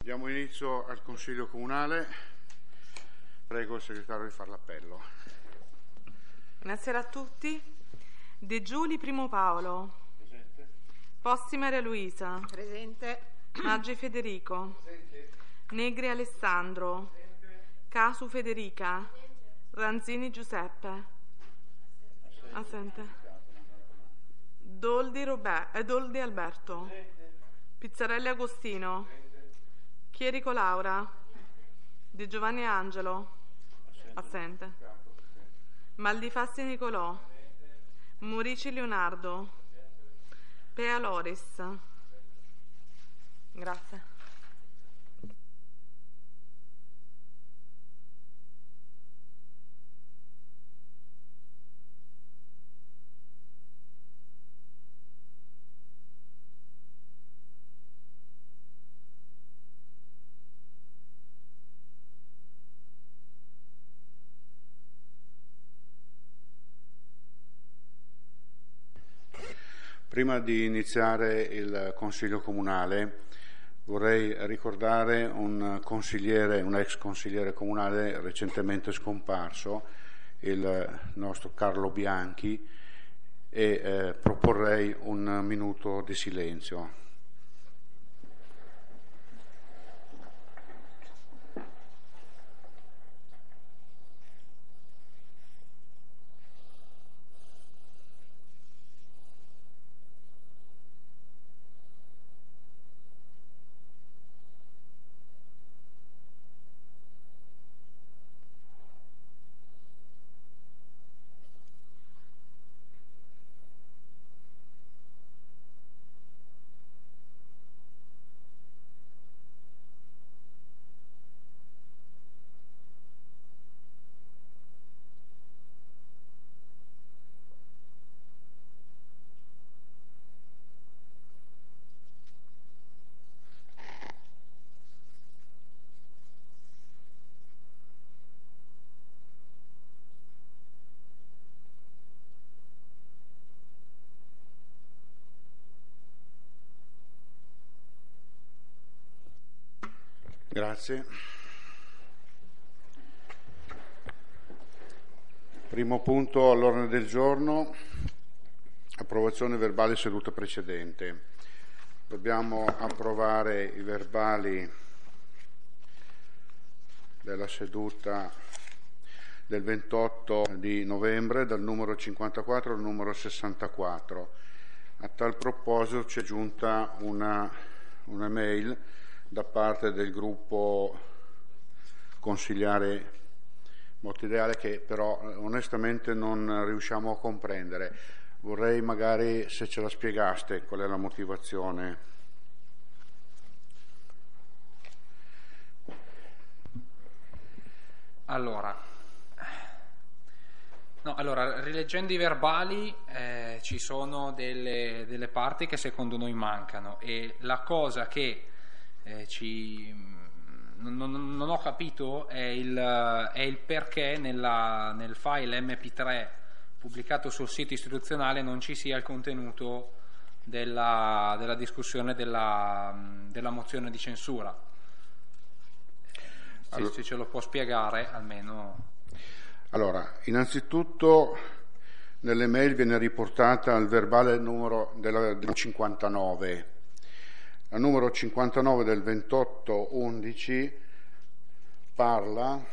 Diamo inizio al Consiglio Comunale. Prego il segretario di fare l'appello. Buonasera a tutti. De Giuli Primo Paolo. Presente. Posti Maria Luisa. Presente. Maggi Federico. Presente. Negri Alessandro. Presente. Casu Federica. Ranzini Giuseppe. Assente. Doldi Alberto. Presente. Pizzarelli Agostino. Chierico Laura. De Giovanni Angelo. Assente. Maldifassi Nicolò. Murici Leonardo. Pea Loris. Grazie. Prima di iniziare il Consiglio Comunale vorrei ricordare un ex consigliere comunale recentemente scomparso, il nostro Carlo Bianchi, e proporrei un minuto di silenzio. Grazie. Primo punto all'ordine del giorno, approvazione verbale seduta precedente. Dobbiamo approvare i verbali della seduta del 28 di novembre, dal numero 54 al numero 64. A tal proposito ci è giunta una mail da parte del gruppo consigliare Mottideale che però onestamente non riusciamo a comprendere. Vorrei magari se ce la spiegaste qual è la motivazione. Allora, rileggendo i verbali ci sono delle parti che secondo noi mancano, e la cosa che non ho capito è il perché nel file MP3 pubblicato sul sito istituzionale non ci sia il contenuto della discussione della mozione di censura. Se ce lo può spiegare almeno. Allora, innanzitutto nelle mail viene riportata il verbale numero del 59. La numero 59 del 28/11 parla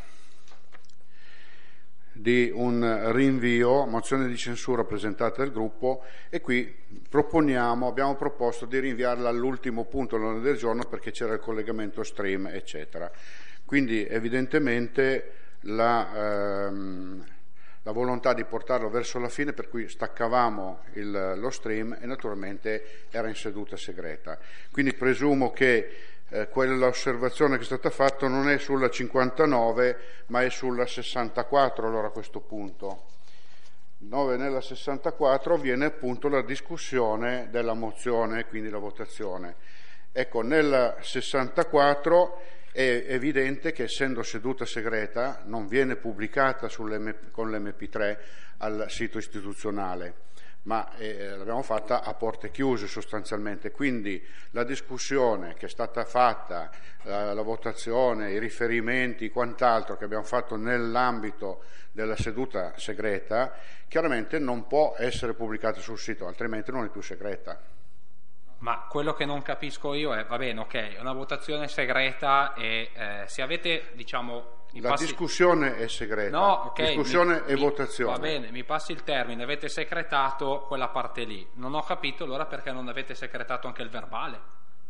di un rinvio, mozione di censura presentata dal gruppo, e qui abbiamo proposto di rinviarla all'ultimo punto all'ordine del giorno perché c'era il collegamento stream, eccetera. Quindi evidentemente la volontà di portarlo verso la fine, per cui staccavamo lo stream e naturalmente era in seduta segreta. Quindi presumo che quell'osservazione che è stata fatta non è sulla 59 ma è sulla 64 allora a questo punto. Dove nella 64 avviene appunto la discussione della mozione, quindi la votazione. Ecco, nella 64 è evidente che essendo seduta segreta non viene pubblicata con l'MP3 al sito istituzionale, ma l'abbiamo fatta a porte chiuse sostanzialmente, quindi la discussione che è stata fatta, la votazione, i riferimenti, quant'altro che abbiamo fatto nell'ambito della seduta segreta, chiaramente non può essere pubblicata sul sito, altrimenti non è più segreta. Ma quello che non capisco io è, va bene, ok, una votazione segreta e se avete, diciamo... discussione è segreta, no, okay, discussione e votazione. Va bene, mi passi il termine, avete secretato quella parte lì. Non ho capito allora perché non avete secretato anche il verbale.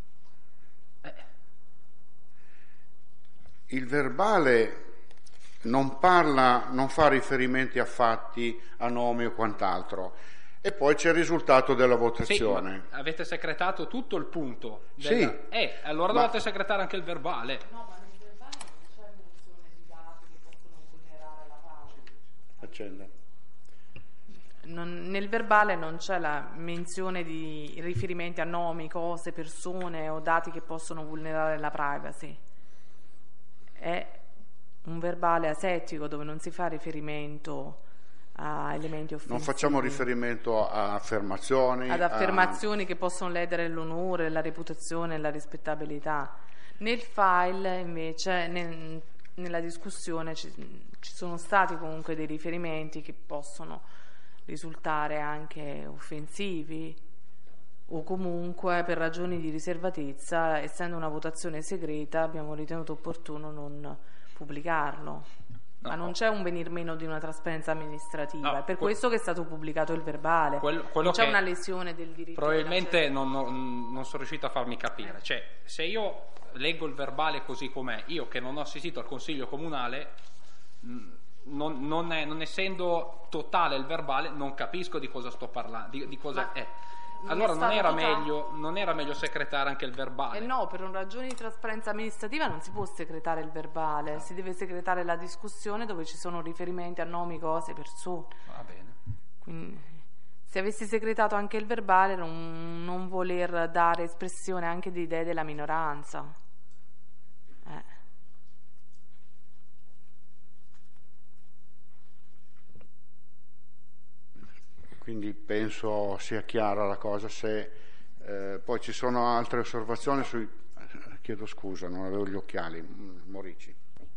Il verbale non fa riferimenti a fatti, a nomi o quant'altro. E poi c'è il risultato della votazione. Sì, avete secretato tutto il punto. Sì. Allora dovete secretare anche il verbale. No, ma nel verbale non c'è menzione di dati che possono vulnerare la pace. Accenda. Nel verbale non c'è la menzione di riferimenti a nomi, cose, persone o dati che possono vulnerare la privacy. È un verbale asettico dove non si fa riferimento a elementi offensivi. Non facciamo riferimento a affermazioni. Ad affermazioni che possono ledere l'onore, la reputazione e la rispettabilità. Nel file invece, nella discussione ci sono stati comunque dei riferimenti che possono risultare anche offensivi o comunque per ragioni di riservatezza, essendo una votazione segreta abbiamo ritenuto opportuno non pubblicarlo. Ma non c'è un venir meno di una trasparenza amministrativa, è per questo che è stato pubblicato il verbale. Non c'è una lesione del diritto. Probabilmente non sono riuscito a farmi capire. Cioè, se io leggo il verbale così com'è, io che non ho assistito al consiglio comunale, non essendo totale il verbale, non capisco di cosa sto parlando, di cosa è. Allora non era meglio secretare anche il verbale? No, per ragioni di trasparenza amministrativa non si può secretare il verbale, si deve secretare la discussione dove ci sono riferimenti a nomi, cose, persone. Va bene. Quindi, se avessi secretato anche il verbale non voler dare espressione anche di idee della minoranza. Quindi penso sia chiara la cosa. Se poi ci sono altre osservazioni chiedo scusa, non avevo gli occhiali. Morici.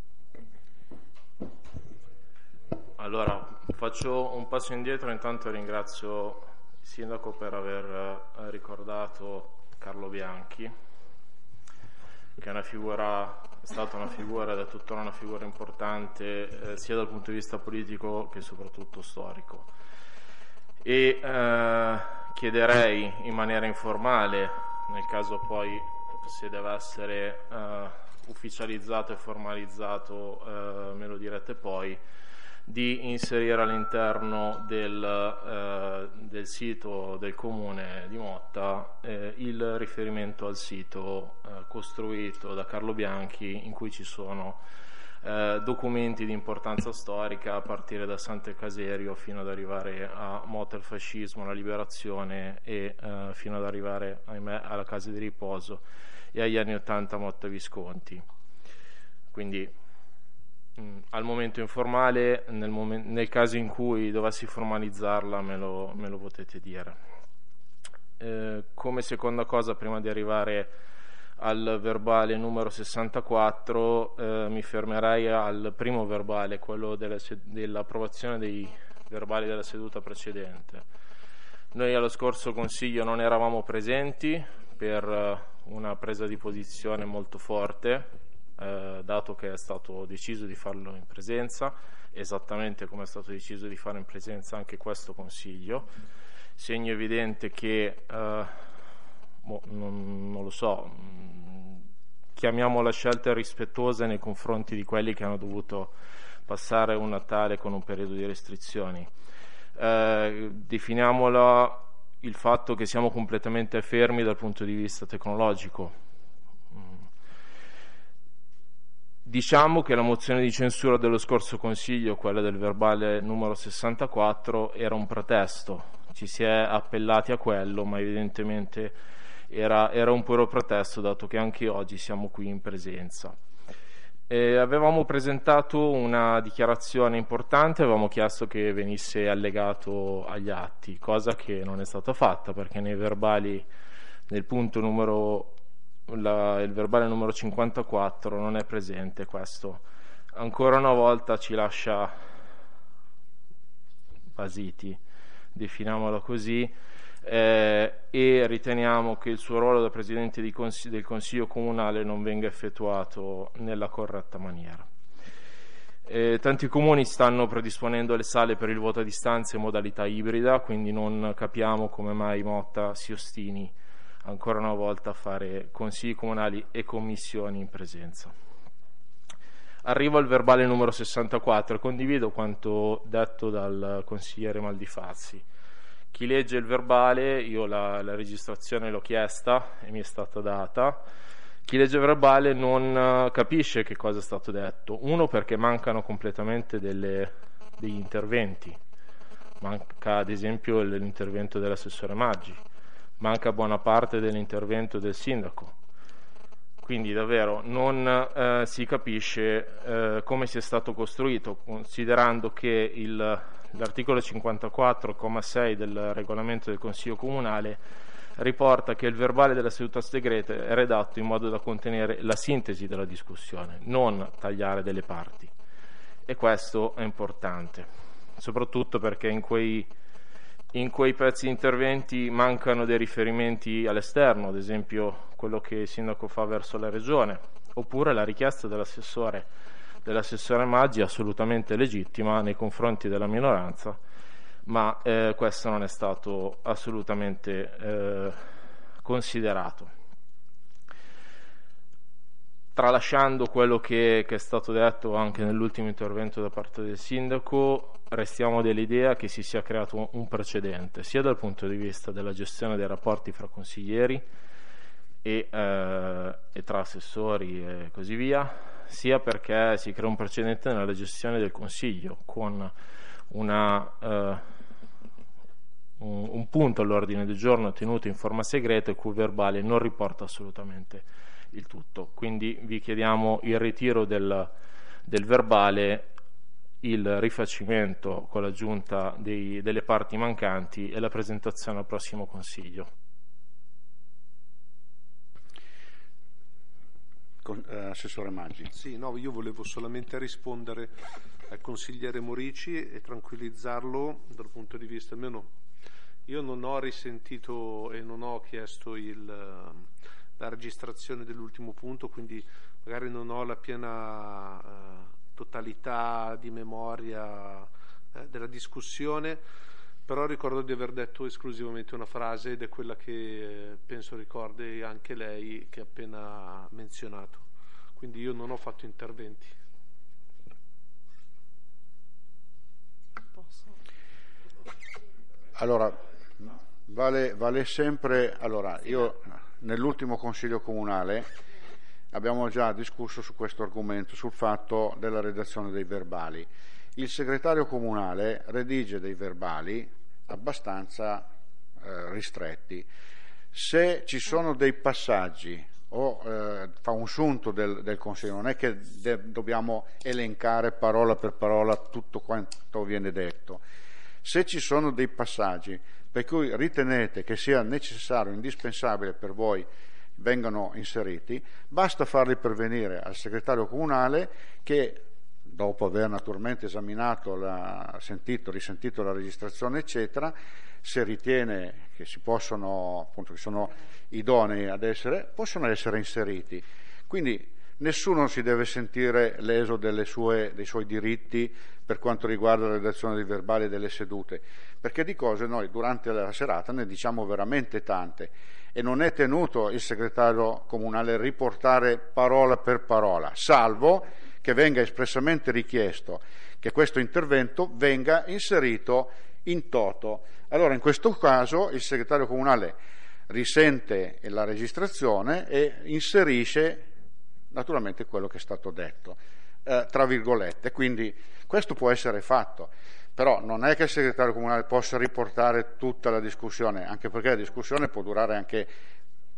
Allora faccio un passo indietro, intanto ringrazio il sindaco per aver ricordato Carlo Bianchi, che è stata una figura ed è tuttora una figura importante sia dal punto di vista politico che soprattutto storico. E chiederei in maniera informale, nel caso poi se deve essere ufficializzato e formalizzato me lo direte poi, di inserire all'interno del sito del comune di Motta il riferimento al sito costruito da Carlo Bianchi, in cui ci sono documenti di importanza storica a partire da Sant'Ecaserio fino ad arrivare a Motta il fascismo, la liberazione e fino ad arrivare, ahimè, alla casa di riposo e agli anni 80 Motta Visconti. Quindi al momento informale, nel caso in cui dovessi formalizzarla me lo potete dire. Come seconda cosa, prima di arrivare al verbale numero 64, mi fermerei al primo verbale, quello dell'approvazione dei verbali della seduta precedente. Noi allo scorso Consiglio non eravamo presenti per una presa di posizione molto forte, dato che è stato deciso di farlo in presenza, esattamente come è stato deciso di fare in presenza anche questo Consiglio, segno evidente che non lo so, chiamiamola scelta rispettosa nei confronti di quelli che hanno dovuto passare un Natale con un periodo di restrizioni. Definiamola il fatto che siamo completamente fermi dal punto di vista tecnologico. Diciamo che la mozione di censura dello scorso Consiglio, quella del verbale numero 64, era un pretesto. Ci si è appellati a quello, ma evidentemente era un puro pretesto, dato che anche oggi siamo qui in presenza. Avevamo presentato una dichiarazione importante, avevamo chiesto che venisse allegato agli atti, cosa che non è stata fatta perché nei verbali, nel punto il verbale numero 54 non è presente. Questo ancora una volta ci lascia basiti, definiamolo così, e riteniamo che il suo ruolo da Presidente del Consiglio Comunale non venga effettuato nella corretta maniera. Tanti comuni stanno predisponendo le sale per il voto a distanza in modalità ibrida, quindi non capiamo come mai Motta si ostini ancora una volta a fare consigli comunali e commissioni in presenza. Arrivo al verbale numero 64, condivido quanto detto dal consigliere Maldifazzi. Chi legge il verbale, io la registrazione l'ho chiesta e mi è stata data, chi legge il verbale non capisce che cosa è stato detto. Uno, perché mancano completamente degli interventi, manca ad esempio l'intervento dell'assessore Maggi, manca buona parte dell'intervento del sindaco, quindi davvero non si capisce come sia stato costruito, considerando che l'articolo 54,6 del regolamento del Consiglio Comunale riporta che il verbale della seduta segreta è redatto in modo da contenere la sintesi della discussione, non tagliare delle parti, e questo è importante, soprattutto perché in quei pezzi di interventi mancano dei riferimenti all'esterno, ad esempio quello che il sindaco fa verso la regione, oppure la richiesta dell'assessore Maggi, assolutamente legittima nei confronti della minoranza, ma questo non è stato assolutamente considerato. Tralasciando quello che è stato detto anche nell'ultimo intervento da parte del sindaco, restiamo dell'idea che si sia creato un precedente, sia dal punto di vista della gestione dei rapporti fra consiglieri e tra assessori e così via, sia perché si crea un precedente nella gestione del Consiglio, con un punto all'ordine del giorno tenuto in forma segreta, il cui verbale non riporta assolutamente il tutto. Quindi vi chiediamo il ritiro del verbale, il rifacimento con l'aggiunta delle parti mancanti e la presentazione al prossimo Consiglio. Assessore Maggi. Sì, no, io volevo solamente rispondere al consigliere Morici e tranquillizzarlo dal punto di vista, almeno io non ho risentito e non ho chiesto la registrazione dell'ultimo punto, quindi magari non ho la piena totalità di memoria della discussione, però ricordo di aver detto esclusivamente una frase ed è quella che penso ricordi anche lei, che ha appena menzionato, quindi io non ho fatto interventi. Allora, vale sempre. Allora, io nell'ultimo Consiglio Comunale abbiamo già discusso su questo argomento, sul fatto della redazione dei verbali. Il segretario comunale redige dei verbali abbastanza ristretti. Se ci sono dei passaggi o fa un sunto del Consiglio, non è che dobbiamo elencare parola per parola tutto quanto viene detto. Se ci sono dei passaggi per cui ritenete che sia necessario, indispensabile per voi vengano inseriti, basta farli pervenire al segretario comunale che, dopo aver naturalmente esaminato, risentito la registrazione eccetera, se ritiene che si possono, appunto, che sono idonei possono essere inseriti. Quindi nessuno si deve sentire leso dei suoi diritti per quanto riguarda la redazione dei verbali delle sedute, perché di cose noi durante la serata ne diciamo veramente tante e non è tenuto il segretario comunale riportare parola per parola, salvo che venga espressamente richiesto che questo intervento venga inserito in toto. Allora in questo caso il segretario comunale risente la registrazione e inserisce naturalmente quello che è stato detto, tra virgolette, quindi questo può essere fatto, però non è che il segretario comunale possa riportare tutta la discussione, anche perché la discussione può durare anche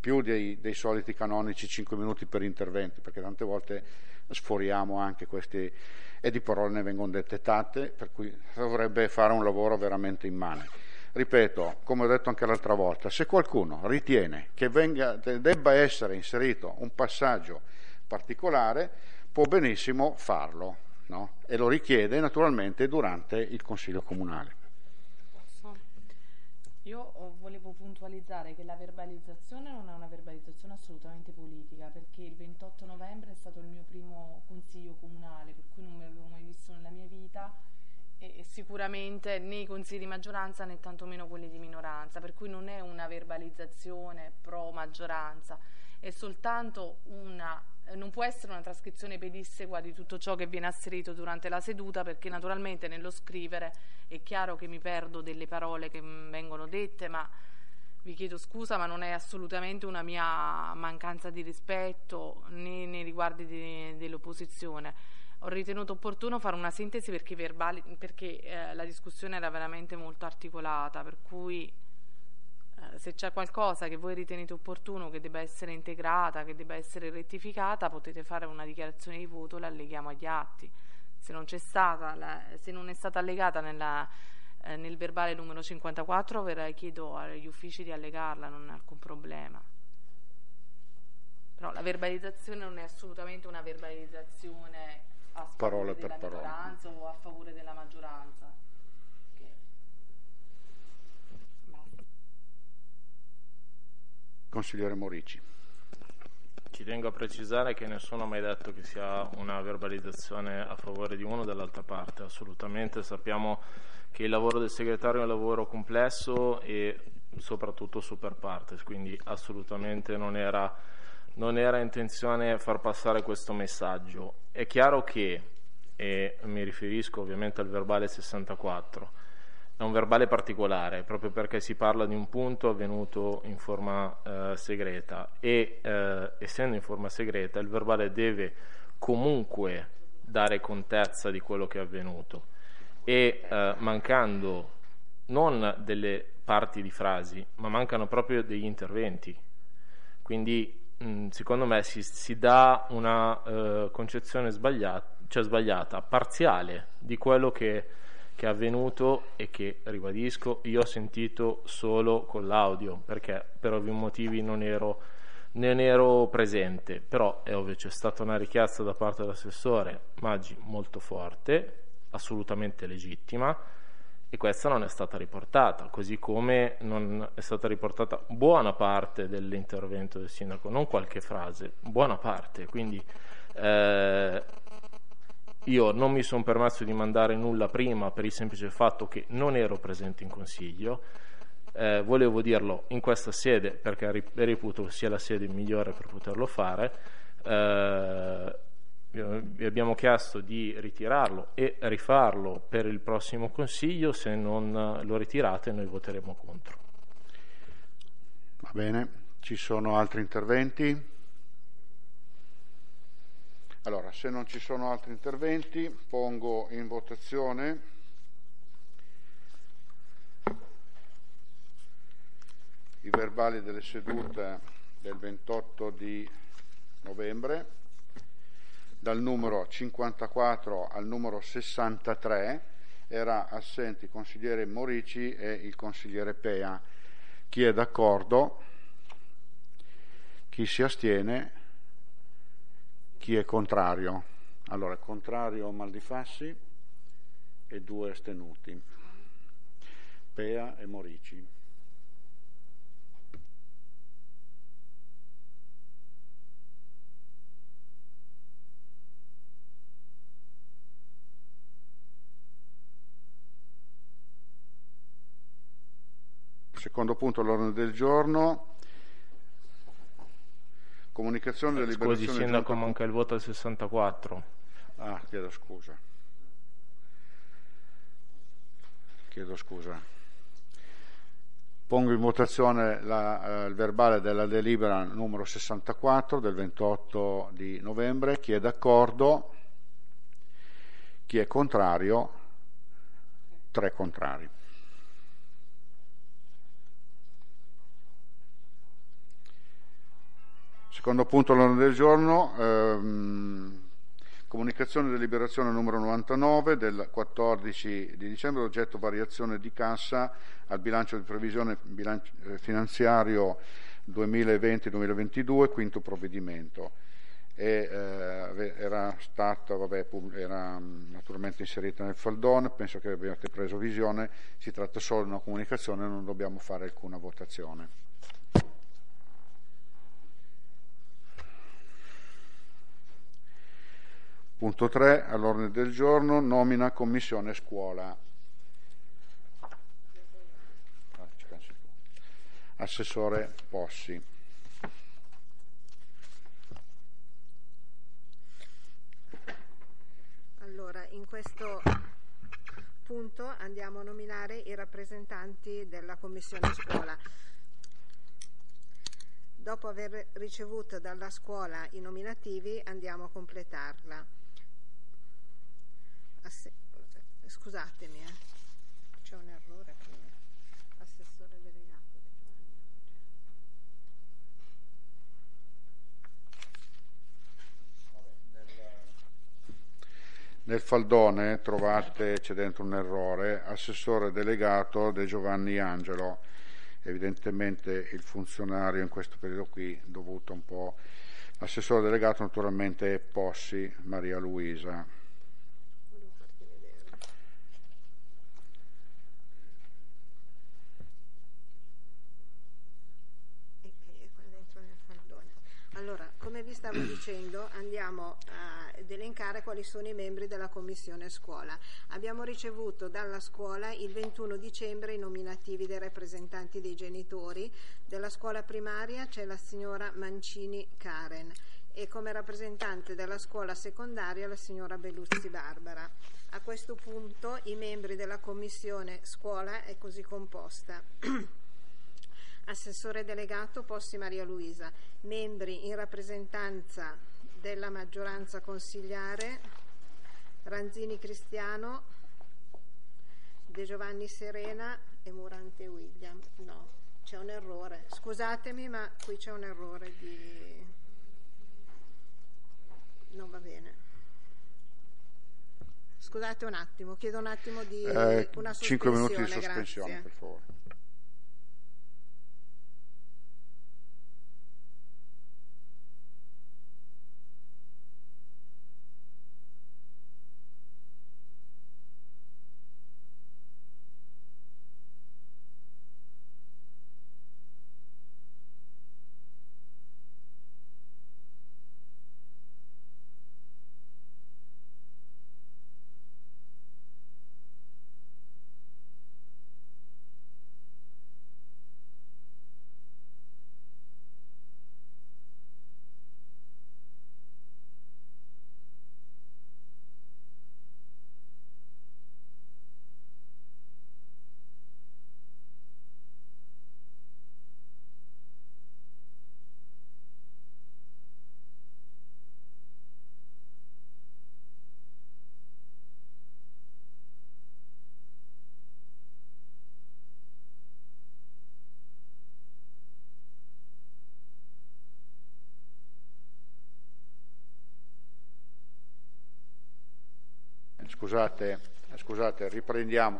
più dei soliti canonici 5 minuti per interventi, perché tante volte sforiamo anche questi, e di parole ne vengono dette tante, per cui dovrebbe fare un lavoro veramente immane. Ripeto, come ho detto anche l'altra volta, se qualcuno ritiene che debba essere inserito un passaggio particolare, può benissimo farlo, no? E lo richiede naturalmente durante il Consiglio Comunale. Io volevo puntualizzare che la verbalizzazione non è una verbalizzazione assolutamente politica, perché il 28 novembre è stato il mio primo Consiglio Comunale, per cui non mi avevo mai visto nella mia vita, e sicuramente né i consigli di maggioranza né tantomeno quelli di minoranza, per cui non è una verbalizzazione pro maggioranza, è soltanto non può essere una trascrizione pedissequa di tutto ciò che viene asserito durante la seduta, perché naturalmente nello scrivere è chiaro che mi perdo delle parole che vengono dette, ma vi chiedo scusa, ma non è assolutamente una mia mancanza di rispetto né nei riguardi dell'opposizione. Ho ritenuto opportuno fare una sintesi perché la discussione era veramente molto articolata, per cui se c'è qualcosa che voi ritenete opportuno, che debba essere integrata, che debba essere rettificata, potete fare una dichiarazione di voto, la alleghiamo agli atti. Se non è stata allegata nel verbale numero 54, chiedo agli uffici di allegarla, non è alcun problema. Però la verbalizzazione non è assolutamente una verbalizzazione a favore della minoranza o a favore della maggioranza. Consigliere Morici. Ci tengo a precisare che nessuno ha mai detto che sia una verbalizzazione a favore di uno o dell'altra parte, assolutamente. Sappiamo che il lavoro del segretario è un lavoro complesso e soprattutto super partes, quindi assolutamente non era intenzione far passare questo messaggio. È chiaro che, e mi riferisco ovviamente al verbale 64, è un verbale particolare proprio perché si parla di un punto avvenuto in forma segreta e essendo in forma segreta il verbale deve comunque dare contezza di quello che è avvenuto e mancando non delle parti di frasi ma mancano proprio degli interventi, quindi secondo me si dà una concezione sbagliata, parziale di quello che è avvenuto e che, ribadisco, io ho sentito solo con l'audio perché per ovvi motivi non ero presente, però è ovvio c'è stata una richiesta da parte dell'assessore Maggi molto forte, assolutamente legittima, e questa non è stata riportata, così come non è stata riportata buona parte dell'intervento del sindaco, non qualche frase, buona parte, quindi io non mi sono permesso di mandare nulla prima per il semplice fatto che non ero presente in consiglio, volevo dirlo in questa sede perché reputo sia la sede migliore per poterlo fare. Vi abbiamo chiesto di ritirarlo e rifarlo per il prossimo consiglio, se non lo ritirate noi voteremo contro. Va bene, ci sono altri interventi? Allora, se non ci sono altri interventi, pongo in votazione i verbali delle sedute del 28 di novembre, dal numero 54 al numero 63, era assenti il consigliere Morici e il consigliere Pea. Chi è d'accordo? Chi si astiene? Chi è contrario? Allora, contrario Maldifassi e 2 astenuti, Pea e Morici. Secondo punto all'ordine del giorno. Comunicazione della deliberazione. Scusi, sindaco, manca il voto al 64. Ah, chiedo scusa. Pongo in votazione il verbale della delibera numero 64 del 28 di novembre. Chi è d'accordo? Chi è contrario? 3 contrari. Secondo punto all'ordine del giorno, comunicazione di deliberazione numero 99 del 14 di dicembre, oggetto variazione di cassa al bilancio di previsione finanziario 2020-2022, quinto provvedimento. Era stata era naturalmente inserita nel faldone, penso che abbiate preso visione, si tratta solo di una comunicazione, non dobbiamo fare alcuna votazione. Punto 3 all'ordine del giorno, nomina commissione scuola. Assessore Possi. Allora, in questo punto andiamo a nominare i rappresentanti della commissione scuola. Dopo aver ricevuto dalla scuola i nominativi andiamo a completarla. Scusatemi, c'è un errore prima. Assessore delegato. Nel faldone trovate, c'è dentro un errore, assessore delegato De Giovanni Angelo. Evidentemente il funzionario in questo periodo qui dovuto un po'. Assessore delegato naturalmente è Possi Maria Luisa. Allora, come vi stavo dicendo, andiamo ad elencare quali sono i membri della commissione scuola. Abbiamo ricevuto dalla scuola il 21 dicembre i nominativi dei rappresentanti dei genitori. Della scuola primaria c'è la signora Mancini Karen e come rappresentante della scuola secondaria la signora Belluzzi Barbara. A questo punto i membri della commissione scuola è così composta. Assessore delegato Possi Maria Luisa, membri in rappresentanza della maggioranza consigliare Ranzini Cristiano, De Giovanni Serena e Murante William. No, c'è un errore, scusatemi ma qui c'è un errore non va bene. Scusate un attimo, chiedo un attimo di una sospensione. 5 minuti di sospensione, grazie. Per favore. Scusate, riprendiamo.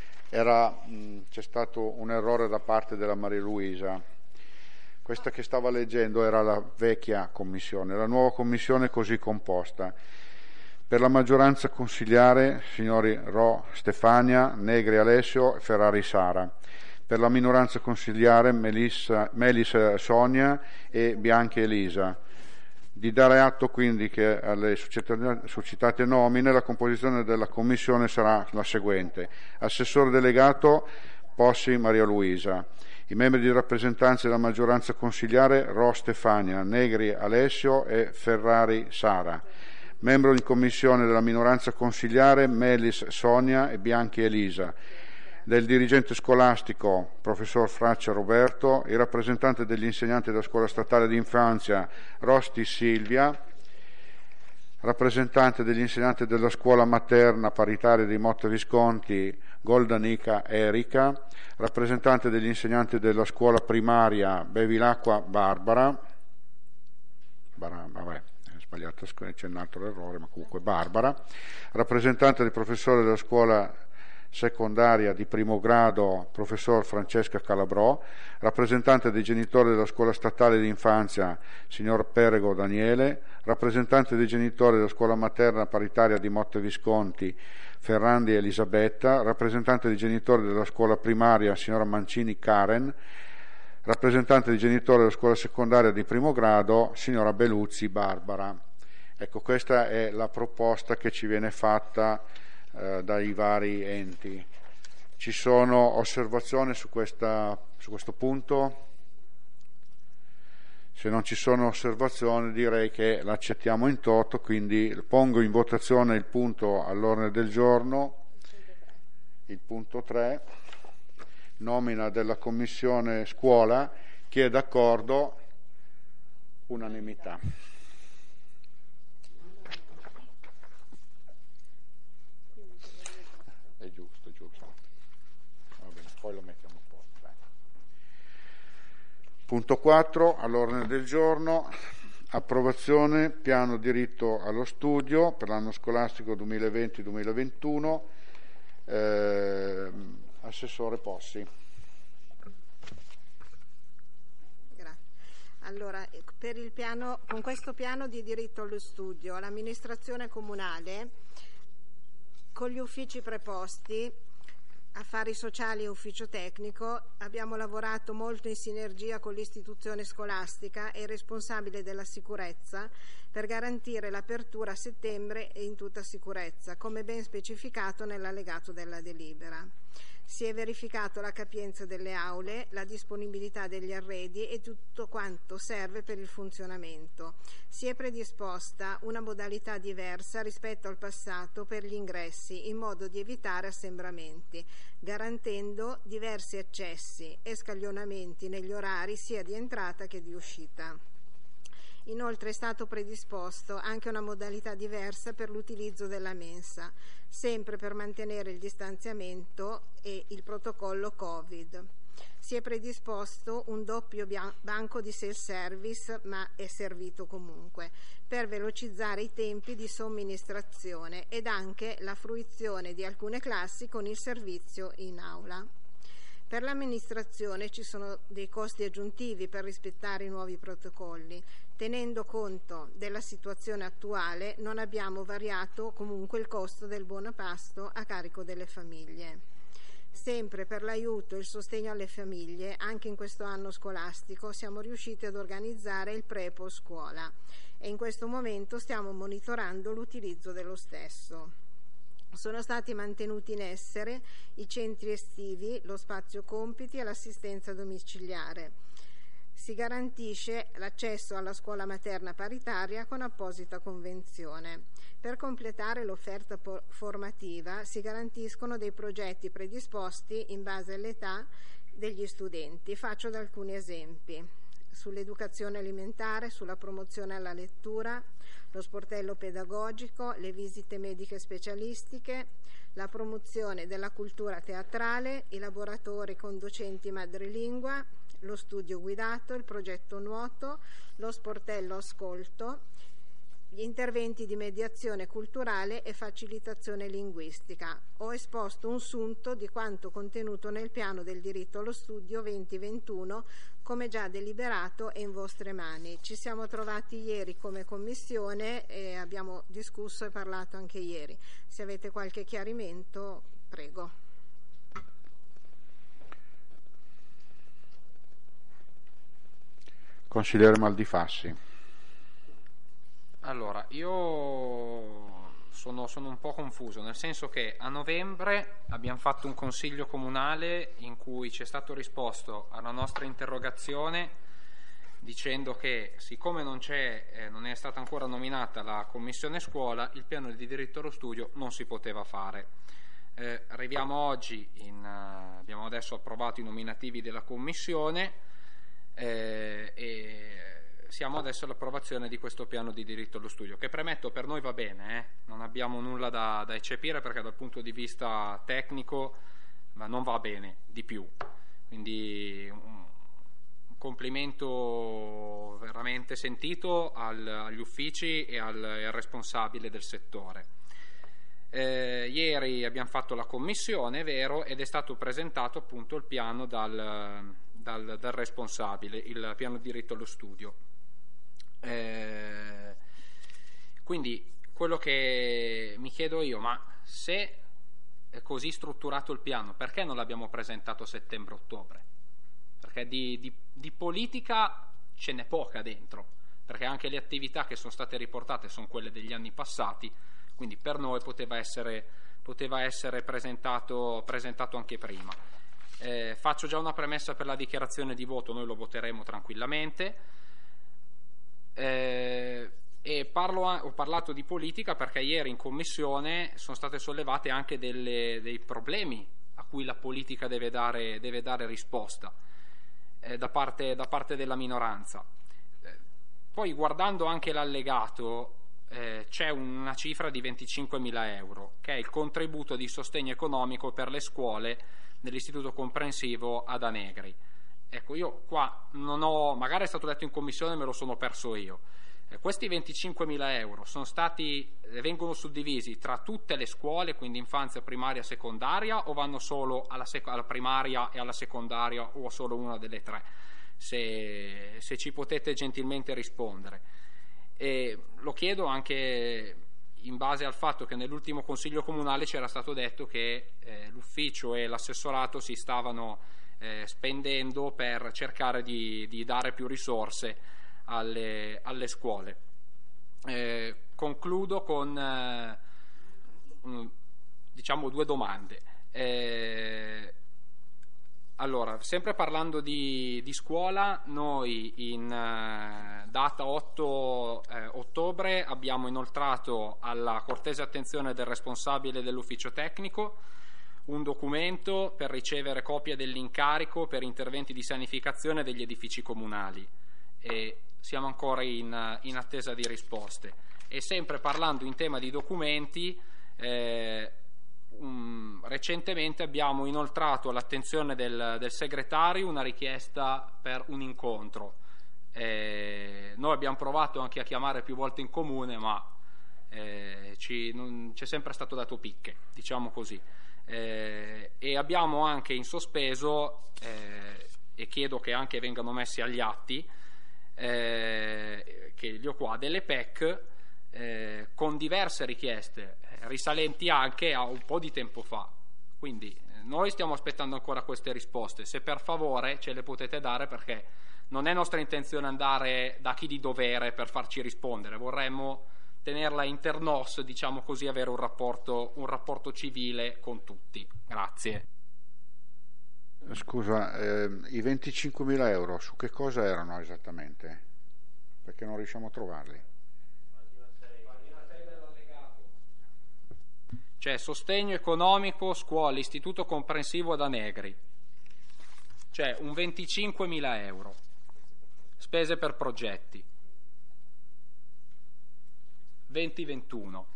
C'è stato un errore da parte della Maria Luisa. Questa che stava leggendo era la vecchia commissione, la nuova commissione è così composta. Per la maggioranza consigliare, signori Ro Stefania, Negri Alessio e Ferrari Sara. Per la minoranza consigliare, Melis Sonia e Bianchi Elisa. Di dare atto quindi che alle suscitate nomine la composizione della commissione sarà la seguente: assessore delegato Possi Maria Luisa, i membri di rappresentanza della maggioranza consigliare Ro Stefania, Negri Alessio e Ferrari Sara, membro di commissione della minoranza consigliare Melis Sonia e Bianchi Elisa, del dirigente scolastico professor Fraccia Roberto, il rappresentante degli insegnanti della scuola statale di infanzia Rosti Silvia, rappresentante degli insegnanti della scuola materna paritaria di Motta Visconti Goldanica Erika, rappresentante degli insegnanti della scuola primaria Bevilacqua Barbara, vabbè, è sbagliato, c'è un altro errore, ma comunque Barbara, rappresentante del professore della scuola secondaria di primo grado, professor Francesca Calabrò, rappresentante dei genitori della scuola statale di infanzia, signor Perego Daniele, rappresentante dei genitori della scuola materna paritaria di Motte Visconti, Ferrandi Elisabetta, rappresentante dei genitori della scuola primaria, signora Mancini Karen, rappresentante dei genitori della scuola secondaria di primo grado, signora Beluzzi Barbara. Ecco, questa è la proposta che ci viene fatta dai vari enti. Ci sono osservazioni su questo punto? Se non ci sono osservazioni direi che l'accettiamo in toto, quindi pongo in votazione il punto all'ordine del giorno, il punto 3, nomina della commissione scuola. Chi è d'accordo? Unanimità. È giusto. Va bene, poi lo mettiamo a posto. Dai. Punto 4 all'ordine del giorno, approvazione piano diritto allo studio per l'anno scolastico 2020-2021. Assessore Possi. Grazie. Allora, con questo piano di diritto allo studio, l'amministrazione comunale, con gli uffici preposti, affari sociali e ufficio tecnico, abbiamo lavorato molto in sinergia con l'istituzione scolastica e il responsabile della sicurezza per garantire l'apertura a settembre in tutta sicurezza, come ben specificato nell'allegato della delibera. Si è verificato la capienza delle aule, la disponibilità degli arredi e tutto quanto serve per il funzionamento. Si è predisposta una modalità diversa rispetto al passato per gli ingressi, in modo di evitare assembramenti, garantendo diversi accessi e scaglionamenti negli orari sia di entrata che di uscita. Inoltre è stato predisposto anche una modalità diversa per l'utilizzo della mensa, sempre per mantenere il distanziamento e il protocollo Covid. Si è predisposto un doppio banco di self-service, ma è servito comunque, per velocizzare i tempi di somministrazione ed anche la fruizione di alcune classi con il servizio in aula. Per l'amministrazione ci sono dei costi aggiuntivi per rispettare i nuovi protocolli. Tenendo conto della situazione attuale, non abbiamo variato comunque il costo del buon pasto a carico delle famiglie. Sempre per l'aiuto e il sostegno alle famiglie, anche in questo anno scolastico siamo riusciti ad organizzare il pre-post scuola e in questo momento stiamo monitorando l'utilizzo dello stesso. Sono stati mantenuti in essere i centri estivi, lo spazio compiti e l'assistenza domiciliare. Si garantisce l'accesso alla scuola materna paritaria con apposita convenzione. Per completare l'offerta formativa si garantiscono dei progetti predisposti in base all'età degli studenti. Faccio da alcuni esempi: sull'educazione alimentare, sulla promozione alla lettura, lo sportello pedagogico, le visite mediche specialistiche, la promozione della cultura teatrale, i laboratori con docenti madrelingua, lo studio guidato, il progetto nuoto, lo sportello ascolto, gli interventi di mediazione culturale e facilitazione linguistica. Ho esposto un sunto di quanto contenuto nel piano del diritto allo studio 2021, come già deliberato e in vostre mani. Ci siamo trovati ieri come commissione e abbiamo discusso e parlato anche ieri. Se avete qualche chiarimento, prego. Consigliere Maldifassi. Allora, io sono un po' confuso, nel senso che a novembre abbiamo fatto un consiglio comunale in cui ci è stato risposto alla nostra interrogazione dicendo che siccome non è stata ancora nominata la commissione scuola, il piano di diritto allo studio non si poteva fare. Arriviamo oggi, abbiamo adesso approvato i nominativi della commissione e siamo adesso all'approvazione di questo piano di diritto allo studio, che premetto per noi va bene, non abbiamo nulla da eccepire, perché dal punto di vista tecnico non va bene di più, quindi un complimento veramente sentito agli uffici e al responsabile del settore. Ieri abbiamo fatto la commissione, è vero, ed è stato presentato appunto il piano dal responsabile, il piano di diritto allo studio. Quindi quello che mi chiedo io, ma se è così strutturato il piano, perché non l'abbiamo presentato a settembre-ottobre? Perché di politica ce n'è poca dentro, perché anche le attività che sono state riportate sono quelle degli anni passati, quindi per noi poteva essere presentato anche prima. Faccio già una premessa per la dichiarazione di voto, noi lo voteremo tranquillamente. E ho parlato di politica perché ieri in commissione sono state sollevate anche dei problemi a cui la politica deve dare risposta da parte della minoranza. Poi guardando anche l'allegato c'è una cifra di 25.000 euro che è il contributo di sostegno economico per le scuole dell'istituto comprensivo ad Anegri. Ecco, io qua magari è stato detto in commissione, me lo sono perso io. Questi 25.000 euro vengono suddivisi tra tutte le scuole, quindi infanzia, primaria, secondaria, o vanno solo alla primaria e alla secondaria o solo una delle tre? Se ci potete gentilmente rispondere. E lo chiedo anche in base al fatto che nell'ultimo consiglio comunale c'era stato detto che l'ufficio e l'assessorato si stavano spendendo per cercare di dare più risorse alle scuole. Concludo con due domande. Allora, sempre parlando di scuola, noi in data 8 ottobre abbiamo inoltrato alla cortese attenzione del responsabile dell'ufficio tecnico un documento per ricevere copia dell'incarico per interventi di sanificazione degli edifici comunali e siamo ancora in attesa di risposte. E sempre parlando in tema di documenti, recentemente abbiamo inoltrato all'attenzione del segretario una richiesta per un incontro. Noi abbiamo provato anche a chiamare più volte in comune, ma c'è sempre stato dato picche, diciamo così. E abbiamo anche in sospeso, e chiedo che anche vengano messi agli atti, che li ho qua, delle PEC con diverse richieste risalenti anche a un po' di tempo fa. Quindi noi stiamo aspettando ancora queste risposte, se per favore ce le potete dare, perché non è nostra intenzione andare da chi di dovere per farci rispondere, vorremmo tenerla internos, diciamo così, avere un rapporto civile con tutti. Grazie. Scusa, i 25.000 euro su che cosa erano esattamente? Perché non riusciamo a trovarli. C'è sostegno economico scuole, istituto comprensivo ad Anegri. C'è un 25.000 euro, spese per progetti. 2021.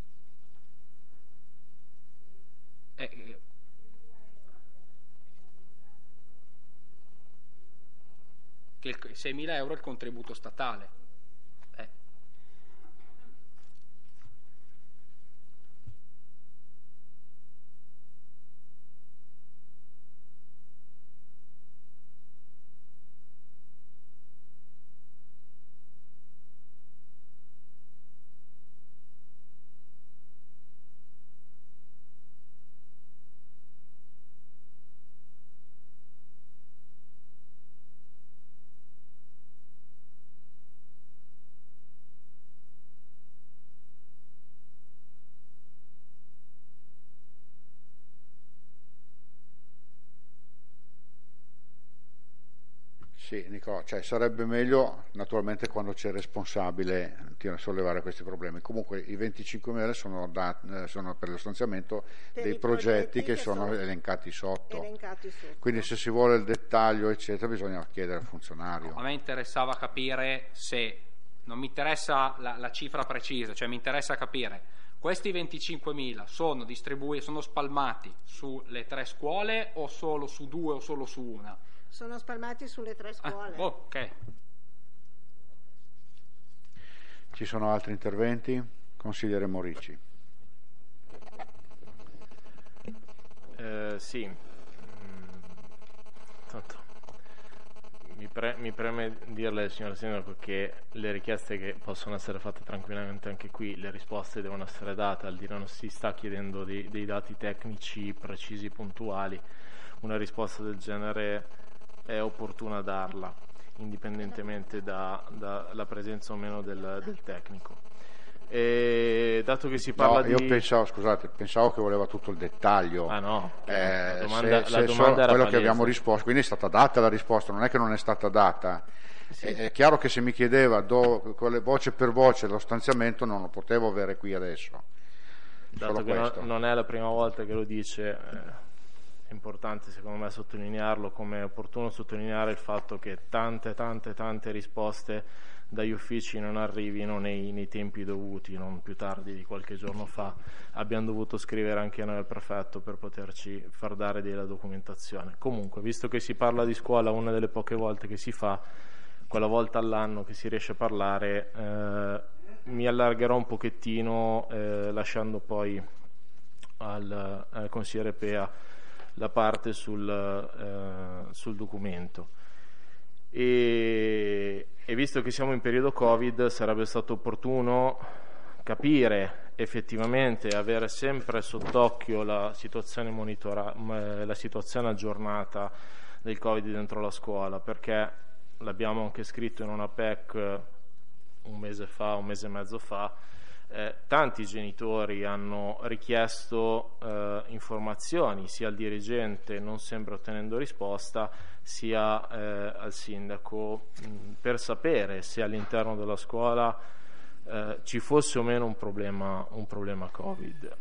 Che 6.000 euro è il contributo statale. Sì, Nicola, cioè sarebbe meglio naturalmente quando c'è il responsabile a sollevare questi problemi. Comunque i 25.000 sono per lo stanziamento dei progetti che sono elencati sotto. Quindi se si vuole il dettaglio eccetera bisogna chiedere al funzionario. A me interessava capire, se non mi interessa la cifra precisa, cioè mi interessa capire questi 25.000 sono spalmati sulle 3 scuole o solo su 2 o solo su una? Sono spalmati sulle 3 scuole. Ok. Ci sono altri interventi? Consigliere Morici. Sì, tanto mi preme dirle, signora Sindaco, che le richieste che possono essere fatte tranquillamente anche qui, le risposte devono essere date, al dire non si sta chiedendo dei dati tecnici precisi, puntuali. Una risposta del genere è opportuna darla, indipendentemente dalla presenza o meno del tecnico. E dato che si parla io pensavo che voleva tutto il dettaglio. No, la domanda era quello palese. che abbiamo risposto, quindi è stata data la risposta, non è che non è stata data. Sì. È chiaro che se mi chiedeva con le voce per voce lo stanziamento non lo potevo avere qui adesso. Dato che non è la prima volta che lo dice, è importante secondo me sottolinearlo, come è opportuno sottolineare il fatto che tante risposte dagli uffici non arrivino nei tempi dovuti, non più tardi di qualche giorno fa. Abbiamo dovuto scrivere anche noi al prefetto per poterci far dare della documentazione. Comunque, visto che si parla di scuola, una delle poche volte che si fa, quella volta all'anno che si riesce a parlare, mi allargherò un pochettino, lasciando poi al consigliere Pea la parte sul documento. E visto che siamo in periodo Covid, sarebbe stato opportuno capire effettivamente, avere sempre sott'occhio la situazione aggiornata del Covid dentro la scuola, perché l'abbiamo anche scritto in una PEC un mese e mezzo fa. Tanti genitori hanno richiesto informazioni sia al dirigente, non sempre ottenendo risposta, sia al sindaco, per sapere se all'interno della scuola ci fosse o meno un problema Covid.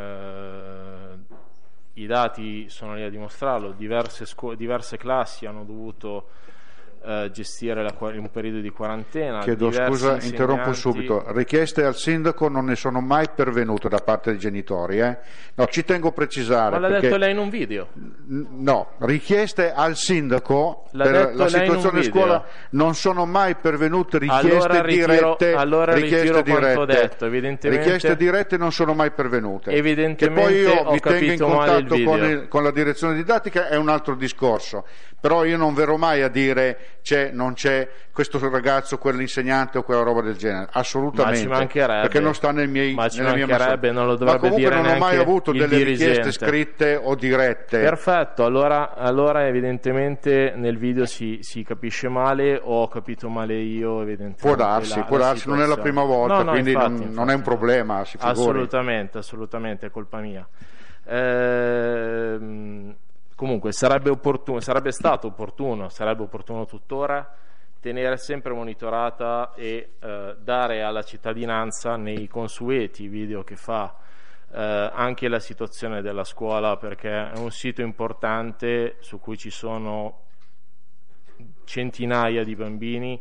I dati sono lì a dimostrarlo, diverse classi hanno dovuto gestire un periodo di quarantena. Chiedo scusa, interrompo subito. Richieste al sindaco non ne sono mai pervenute da parte dei genitori, No, ci tengo a precisare. Ma l'ha detto lei in un video? No, richieste al sindaco per la situazione scuola non sono mai pervenute richieste dirette. Allora ritiro quanto detto, richieste dirette non sono mai pervenute. Evidentemente che poi io mi tenga in contatto con la direzione didattica è un altro discorso, però io non verrò mai a dire non c'è questo ragazzo, quell'insegnante o quella roba del genere, assolutamente, ma ci mancherebbe, perché non sta nelle mie non lo dovrebbe dire non ho mai avuto delle dirigente. richieste scritte o dirette. Perfetto, allora evidentemente nel video si capisce male, o ho capito male io, evidentemente. Può darsi, non è la prima volta, quindi infatti, non è un problema, si figuri. Assolutamente, è colpa mia. Comunque sarebbe stato opportuno tuttora tenere sempre monitorata e dare alla cittadinanza nei consueti video che fa anche la situazione della scuola, perché è un sito importante su cui ci sono centinaia di bambini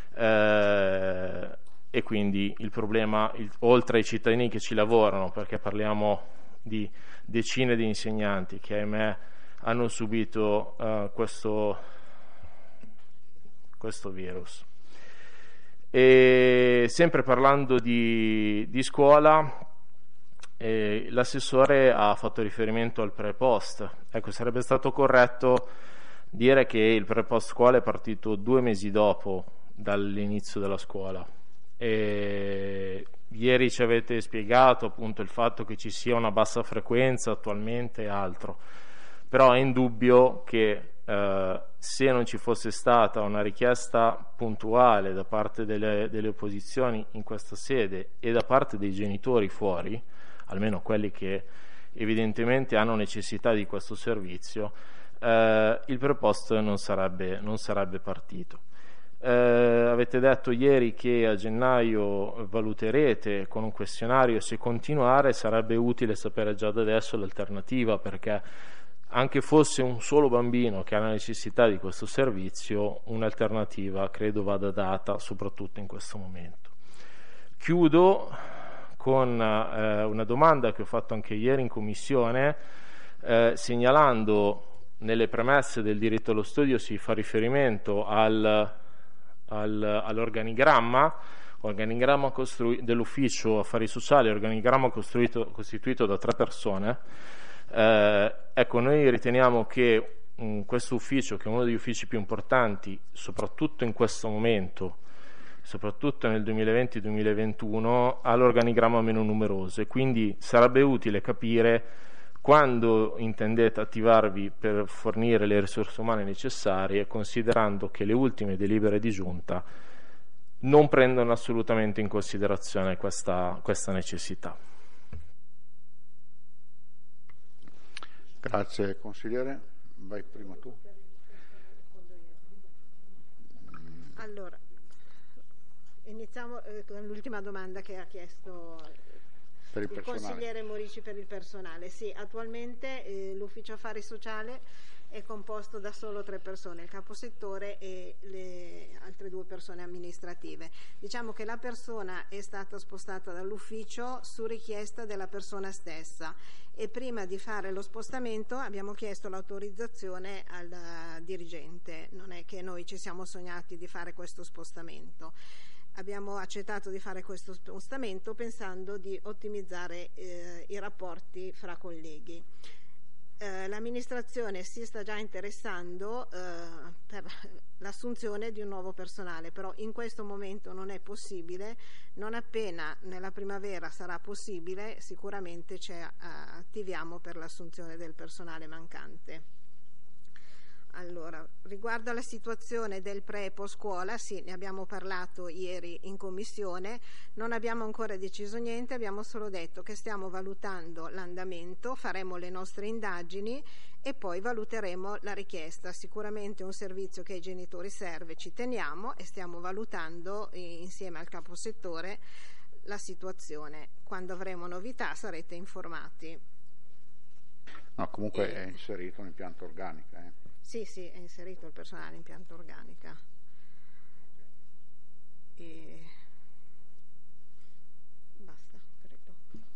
e quindi il problema, oltre ai cittadini che ci lavorano, perché parliamo di decine di insegnanti che ahimè hanno subito questo virus. E sempre parlando di scuola, l'assessore ha fatto riferimento al pre-post. Ecco, sarebbe stato corretto dire che il pre-post scuola è partito 2 mesi dopo dall'inizio della scuola. E ieri ci avete spiegato appunto il fatto che ci sia una bassa frequenza attualmente e altro. Però è indubbio che se non ci fosse stata una richiesta puntuale da parte delle opposizioni in questa sede e da parte dei genitori fuori, almeno quelli che evidentemente hanno necessità di questo servizio, il prepost non sarebbe partito. Avete detto ieri che a gennaio valuterete con un questionario se continuare. Sarebbe utile sapere già da adesso l'alternativa, perché anche fosse un solo bambino che ha la necessità di questo servizio, un'alternativa credo vada data, soprattutto in questo momento. Chiudo con una domanda che ho fatto anche ieri in commissione, segnalando nelle premesse del diritto allo studio si fa riferimento all'organigramma dell'ufficio affari sociali, organigramma costituito da 3 persone. Ecco, noi riteniamo che questo ufficio, che è uno degli uffici più importanti, soprattutto in questo momento, soprattutto nel 2020-2021, ha l'organigramma meno numeroso, e quindi sarebbe utile capire quando intendete attivarvi per fornire le risorse umane necessarie, considerando che le ultime delibere di giunta non prendono assolutamente in considerazione questa necessità. Grazie consigliere, vai prima tu. Allora, iniziamo con l'ultima domanda che ha chiesto Per il consigliere Morici per il personale. Sì, attualmente l'ufficio affari sociale è composto da solo 3 persone, il caposettore e le altre 2 persone amministrative. Diciamo che la persona è stata spostata dall'ufficio su richiesta della persona stessa, e prima di fare lo spostamento abbiamo chiesto l'autorizzazione al dirigente. Non è che noi ci siamo sognati di fare questo spostamento. Abbiamo accettato di fare questo spostamento pensando di ottimizzare i rapporti fra colleghi. L'amministrazione si sta già interessando per l'assunzione di un nuovo personale, però in questo momento non è possibile. Non appena nella primavera sarà possibile, sicuramente ci attiviamo per l'assunzione del personale mancante. Allora, riguardo alla situazione del pre e post scuola, sì, ne abbiamo parlato ieri in commissione, non abbiamo ancora deciso niente, abbiamo solo detto che stiamo valutando l'andamento, faremo le nostre indagini e poi valuteremo la richiesta. Sicuramente un servizio che ai genitori serve, ci teniamo, e stiamo valutando insieme al caposettore la situazione. Quando avremo novità sarete informati. No, comunque è inserito l'impianto organico. Sì, è inserito il personale in pianta organica. E basta, credo.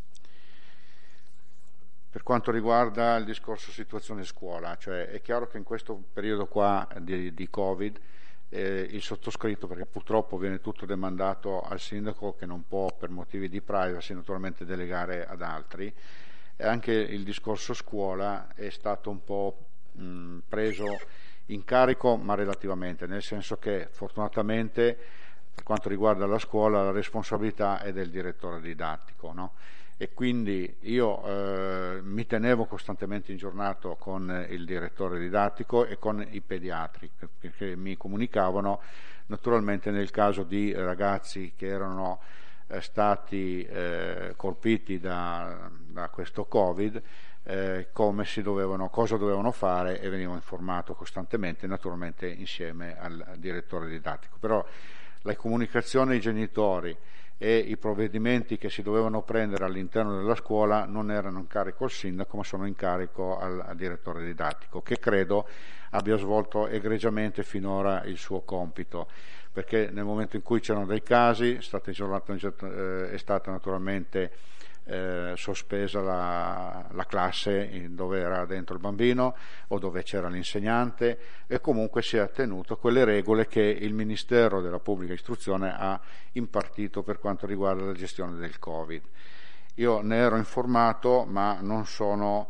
Per quanto riguarda il discorso situazione scuola, cioè è chiaro che in questo periodo qua di Covid il sottoscritto, perché purtroppo viene tutto demandato al sindaco, che non può per motivi di privacy naturalmente delegare ad altri, e anche il discorso scuola è stato un po' preso in carico, ma relativamente, nel senso che fortunatamente per quanto riguarda la scuola la responsabilità è del direttore didattico, no? E quindi io mi tenevo costantemente aggiornato con il direttore didattico e con i pediatri che mi comunicavano naturalmente nel caso di ragazzi che erano stati colpiti da questo Covid, cosa dovevano fare, e venivo informato costantemente, naturalmente insieme al direttore didattico. Però la comunicazione ai genitori e i provvedimenti che si dovevano prendere all'interno della scuola non erano in carico al sindaco, ma sono in carico al direttore didattico, che credo abbia svolto egregiamente finora il suo compito, perché nel momento in cui c'erano dei casi è stata naturalmente sospesa la classe dove era dentro il bambino o dove c'era l'insegnante, e comunque si è attenuto a quelle regole che il Ministero della Pubblica Istruzione ha impartito per quanto riguarda la gestione del Covid. Io ne ero informato, ma non sono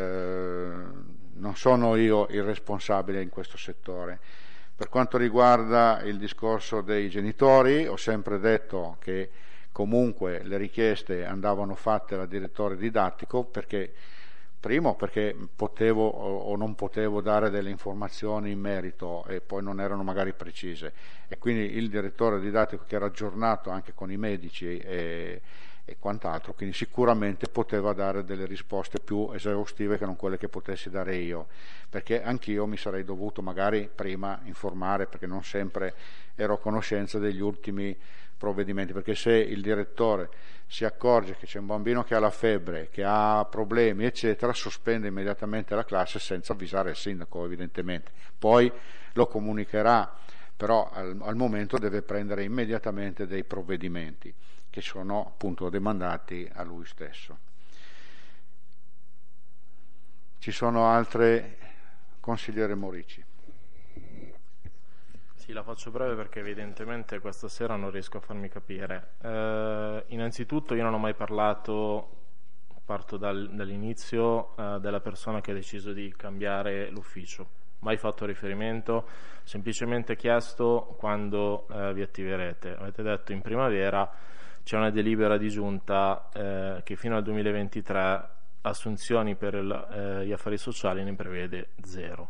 io il responsabile in questo settore. Per quanto riguarda il discorso dei genitori, ho sempre detto che comunque le richieste andavano fatte al direttore didattico, perché potevo o non potevo dare delle informazioni in merito e poi non erano magari precise, e quindi il direttore didattico, che era aggiornato anche con i medici e quant'altro, quindi sicuramente poteva dare delle risposte più esaustive che non quelle che potessi dare io, perché anch'io mi sarei dovuto magari prima informare, perché non sempre ero a conoscenza degli ultimi provvedimenti, perché se il direttore si accorge che c'è un bambino che ha la febbre, che ha problemi eccetera, sospende immediatamente la classe senza avvisare il sindaco, evidentemente. Poi lo comunicherà, però al momento deve prendere immediatamente dei provvedimenti che sono appunto demandati a lui stesso. Ci sono altre Consigliere Morici. Sì, la faccio breve perché evidentemente questa sera non riesco a farmi capire. Innanzitutto io non ho mai parlato, parto dall'inizio, della persona che ha deciso di cambiare l'ufficio. Mai fatto riferimento, semplicemente chiesto quando vi attiverete. Avete detto in primavera c'è una delibera di giunta che fino al 2023 assunzioni per gli affari sociali ne prevede 0.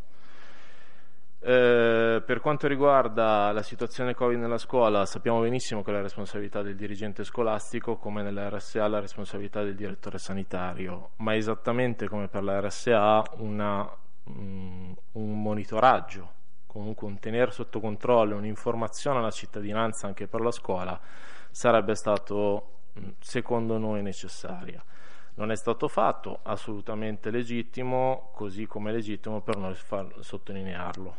Per quanto riguarda la situazione Covid nella scuola, sappiamo benissimo che è la responsabilità del dirigente scolastico, come nella RSA la responsabilità del direttore sanitario, ma esattamente come per la RSA un monitoraggio, comunque un tenere sotto controllo, un'informazione alla cittadinanza anche per la scuola sarebbe stato, secondo noi, necessaria. Non è stato fatto, assolutamente legittimo, così come è legittimo per noi sottolinearlo.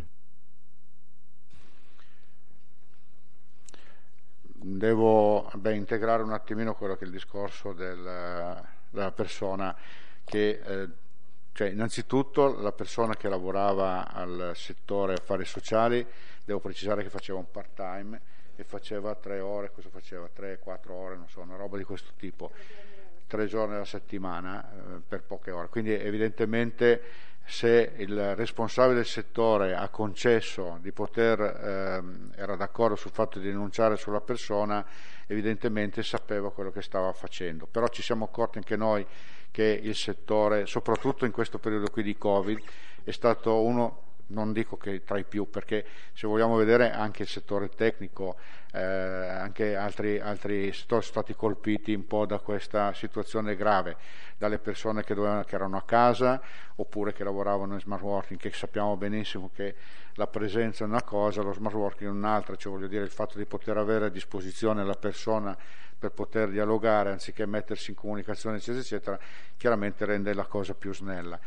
Devo integrare un attimino quello che è il discorso della persona che, cioè innanzitutto la persona che lavorava al settore affari sociali, devo precisare che faceva un part time e faceva 3 ore, cosa faceva? 3-4 ore, non so, una roba di questo tipo, 3 giorni alla settimana per poche ore. Quindi evidentemente se il responsabile del settore ha concesso di poter, era d'accordo sul fatto di denunciare sulla persona, evidentemente sapeva quello che stava facendo. Però ci siamo accorti anche noi che il settore, soprattutto in questo periodo qui di Covid, è stato uno, non dico che tra i più, perché se vogliamo vedere anche il settore tecnico, anche altri settori sono stati colpiti un po' da questa situazione grave, dalle persone che erano a casa oppure che lavoravano in smart working, che sappiamo benissimo che la presenza è una cosa, lo smart working è un'altra, cioè voglio dire il fatto di poter avere a disposizione la persona per poter dialogare anziché mettersi in comunicazione eccetera eccetera, chiaramente rende la cosa più snella.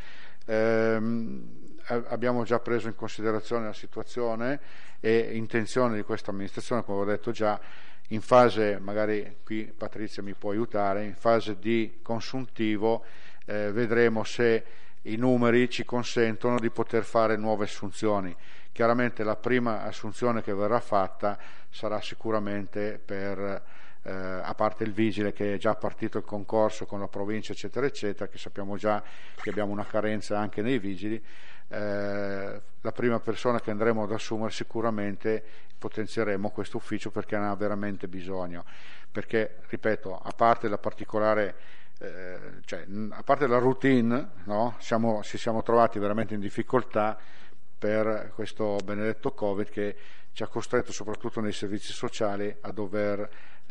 Abbiamo già preso in considerazione la situazione e intenzione di questa amministrazione, come ho detto già, in fase, magari qui Patrizia mi può aiutare, in fase di consuntivo vedremo se i numeri ci consentono di poter fare nuove assunzioni. Chiaramente la prima assunzione che verrà fatta sarà sicuramente per a parte il vigile, che è già partito il concorso con la provincia eccetera eccetera, che sappiamo già che abbiamo una carenza anche nei vigili, la prima persona che andremo ad assumere sicuramente potenzieremo questo ufficio perché ne ha veramente bisogno, perché ripeto, a parte la particolare cioè, a parte la routine, no? Ci siamo trovati veramente in difficoltà per questo benedetto Covid che ci ha costretto soprattutto nei servizi sociali a dover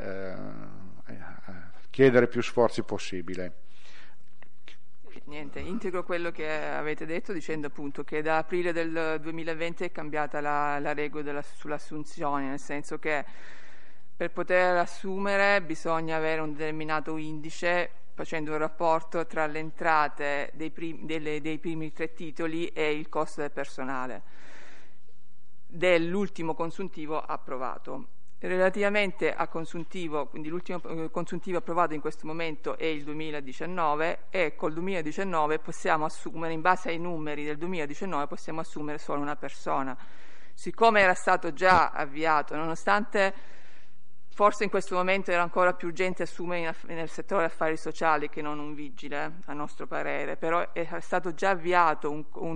chiedere più sforzi possibile. Niente, integro quello che avete detto dicendo appunto che da aprile del 2020 è cambiata la regola sull'assunzione, nel senso che per poter assumere bisogna avere un determinato indice, facendo un rapporto tra le entrate dei primi 3 titoli e il costo del personale dell'ultimo consuntivo approvato. Relativamente a consuntivo, quindi l'ultimo consuntivo approvato in questo momento è il 2019 e col 2019 possiamo assumere, in base ai numeri del 2019, possiamo assumere solo una persona. Siccome era stato già avviato, nonostante forse in questo momento era ancora più urgente assumere nel settore affari sociali che non un vigile, a nostro parere, però è stato già avviato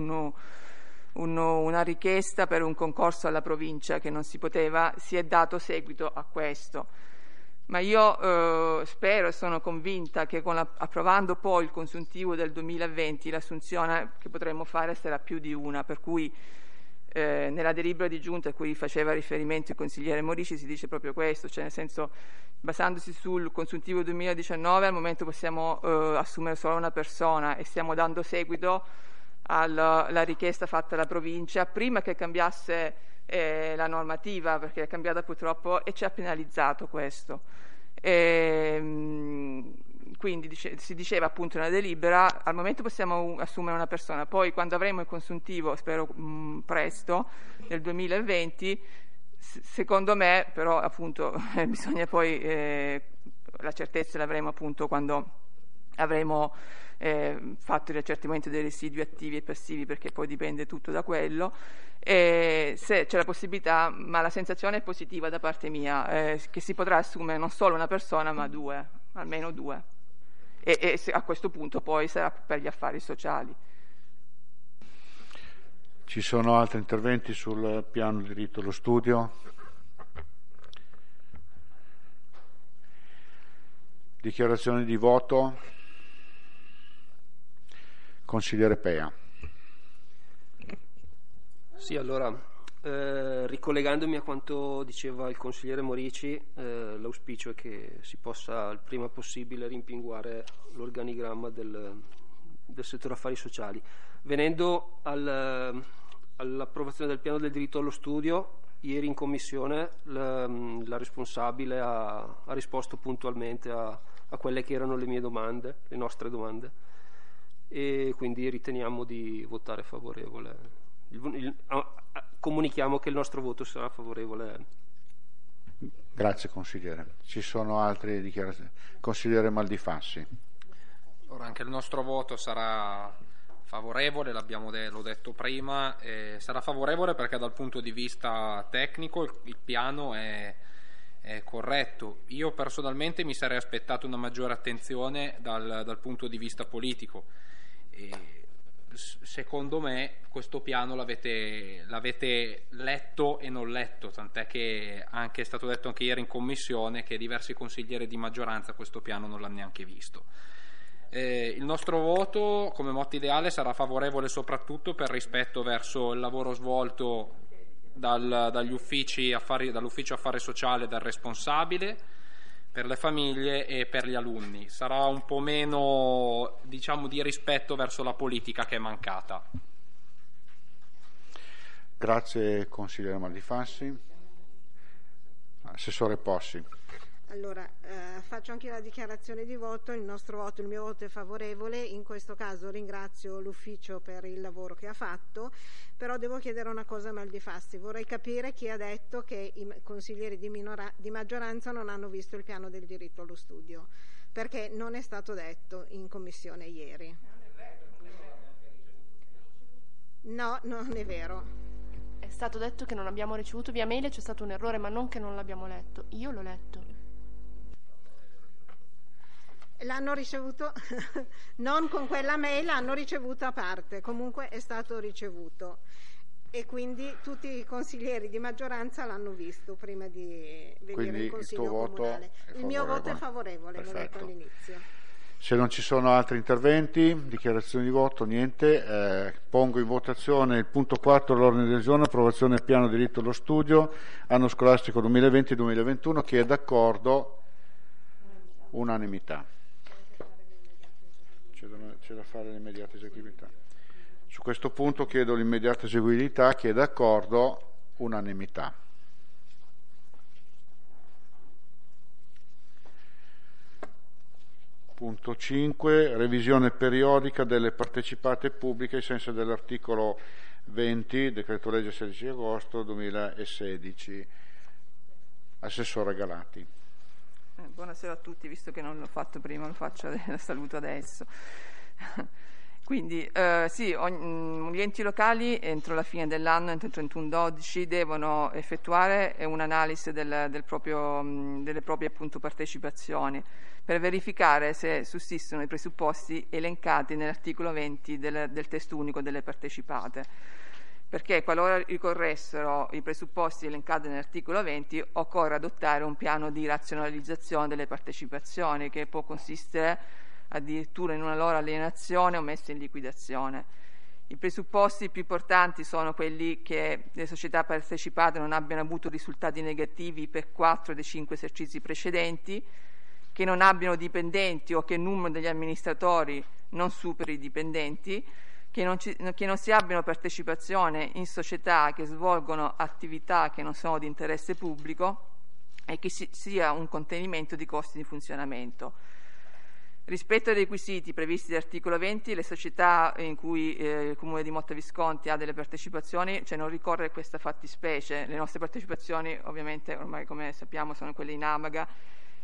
una richiesta per un concorso alla provincia che non si poteva, si è dato seguito a questo. Ma io spero e sono convinta che approvando poi il consuntivo del 2020 l'assunzione che potremmo fare sarà più di una, per cui nella delibera di giunta a cui faceva riferimento il consigliere Morici si dice proprio questo, cioè nel senso, basandosi sul consuntivo 2019 al momento possiamo assumere solo una persona e stiamo dando seguito alla richiesta fatta alla provincia prima che cambiasse la normativa, perché è cambiata purtroppo e ci ha penalizzato questo. Quindi si diceva appunto nella delibera al momento possiamo assumere una persona, poi quando avremo il consuntivo, spero presto, nel 2020, secondo me però appunto bisogna poi la certezza l'avremo appunto quando avremo fatto il riaccertamento dei residui attivi e passivi, perché poi dipende tutto da quello, se c'è la possibilità, ma la sensazione è positiva da parte mia, che si potrà assumere non solo una persona ma due, almeno due, e a questo punto poi sarà per gli affari sociali. Ci sono altri interventi sul piano diritto allo studio? Dichiarazioni di voto. Consigliere Pea. Sì, allora, ricollegandomi a quanto diceva il consigliere Morici, l'auspicio è che si possa il prima possibile rimpinguare l'organigramma del settore affari sociali. Venendo all'approvazione del piano del diritto allo studio, ieri in commissione la responsabile ha risposto puntualmente a quelle che erano le mie domande, le nostre domande, e quindi riteniamo di votare favorevole. Comunichiamo che il nostro voto sarà favorevole. Grazie consigliere. Ci sono altre dichiarazioni? Consigliere Maldifassi. Ora, anche il nostro voto sarà favorevole, l'ho detto prima, sarà favorevole perché dal punto di vista tecnico il piano è corretto. Io personalmente mi sarei aspettato una maggiore attenzione dal punto di vista politico. Secondo me questo piano l'avete letto e non letto, tant'è che è stato detto anche ieri in commissione che diversi consiglieri di maggioranza questo piano non l'hanno neanche visto. Il nostro voto come motto ideale sarà favorevole soprattutto per rispetto verso il lavoro svolto dall'ufficio affari sociale, dal responsabile, per le famiglie e per gli alunni. Sarà un po' meno, diciamo, di rispetto verso la politica che è mancata. Grazie consigliere Maldifassi. Assessore Possi. Allora, faccio anche la dichiarazione di voto. Il mio voto è favorevole. In questo caso ringrazio l'ufficio per il lavoro che ha fatto, però devo chiedere una cosa a Maldifassi. Vorrei capire chi ha detto che i consiglieri di maggioranza non hanno visto il piano del diritto allo studio, perché non è stato detto in commissione ieri. No, non è vero. È stato detto che non abbiamo ricevuto via mail e c'è stato un errore, ma non che non l'abbiamo letto. Io l'ho letto. L'hanno ricevuto non con quella mail, l'hanno ricevuto a parte, comunque è stato ricevuto e quindi tutti i consiglieri di maggioranza l'hanno visto prima di venire in Consiglio Comunale. Il mio voto è favorevole, l'ho detto all'inizio. Se non ci sono altri interventi, dichiarazioni di voto, niente, pongo in votazione il punto 4 dell'ordine del giorno, approvazione del piano diritto allo studio, anno scolastico 2020-2021, chi è d'accordo? Unanimità. C'è da fare l'immediata eseguibilità. Su questo punto chiedo l'immediata eseguibilità, chi è d'accordo? Unanimità. Punto 5, revisione periodica delle partecipate pubbliche ai sensi dell'articolo 20, decreto legge 16 agosto 2016. Assessore Galati. Buonasera a tutti, visto che non l'ho fatto prima, lo saluto adesso. Quindi gli enti locali entro la fine dell'anno, entro il 31/12, devono effettuare un'analisi delle proprie appunto partecipazioni per verificare se sussistono i presupposti elencati nell'articolo 20 del testo unico delle partecipate. Perché qualora ricorressero i presupposti elencati nell'articolo 20 occorre adottare un piano di razionalizzazione delle partecipazioni che può consistere addirittura in una loro alienazione o messa in liquidazione. I presupposti più importanti sono quelli che le società partecipate non abbiano avuto risultati negativi per 4 dei 5 esercizi precedenti, che non abbiano dipendenti o che il numero degli amministratori non superi i dipendenti, che non si abbiano partecipazione in società che svolgono attività che non sono di interesse pubblico e che sia un contenimento di costi di funzionamento. Rispetto ai requisiti previsti dall'articolo 20, le società in cui il Comune di Motta Visconti ha delle partecipazioni, cioè non ricorre questa fattispecie. Le nostre partecipazioni ovviamente ormai come sappiamo sono quelle in Amaga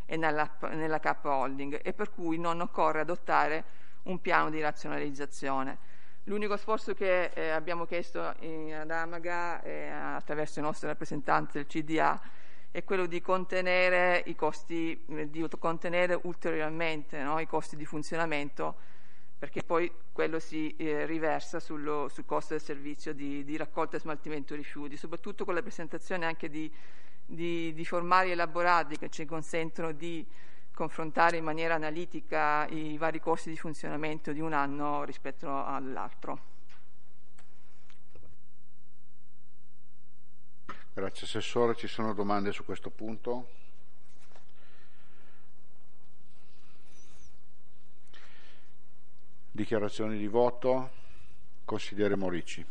e nella K Holding, e per cui non occorre adottare un piano di razionalizzazione. L'unico sforzo che abbiamo chiesto ad Amaga attraverso i nostri rappresentanti del CDA è quello di contenere i costi, di contenere ulteriormente, no, i costi di funzionamento, perché poi quello si riversa sul costo del servizio di raccolta e smaltimento rifiuti, soprattutto con la presentazione anche di formali elaborati che ci consentono di confrontare in maniera analitica i vari costi di funzionamento di un anno rispetto all'altro. Grazie Assessore, ci sono domande su questo punto? Dichiarazioni di voto. Consigliere Morici.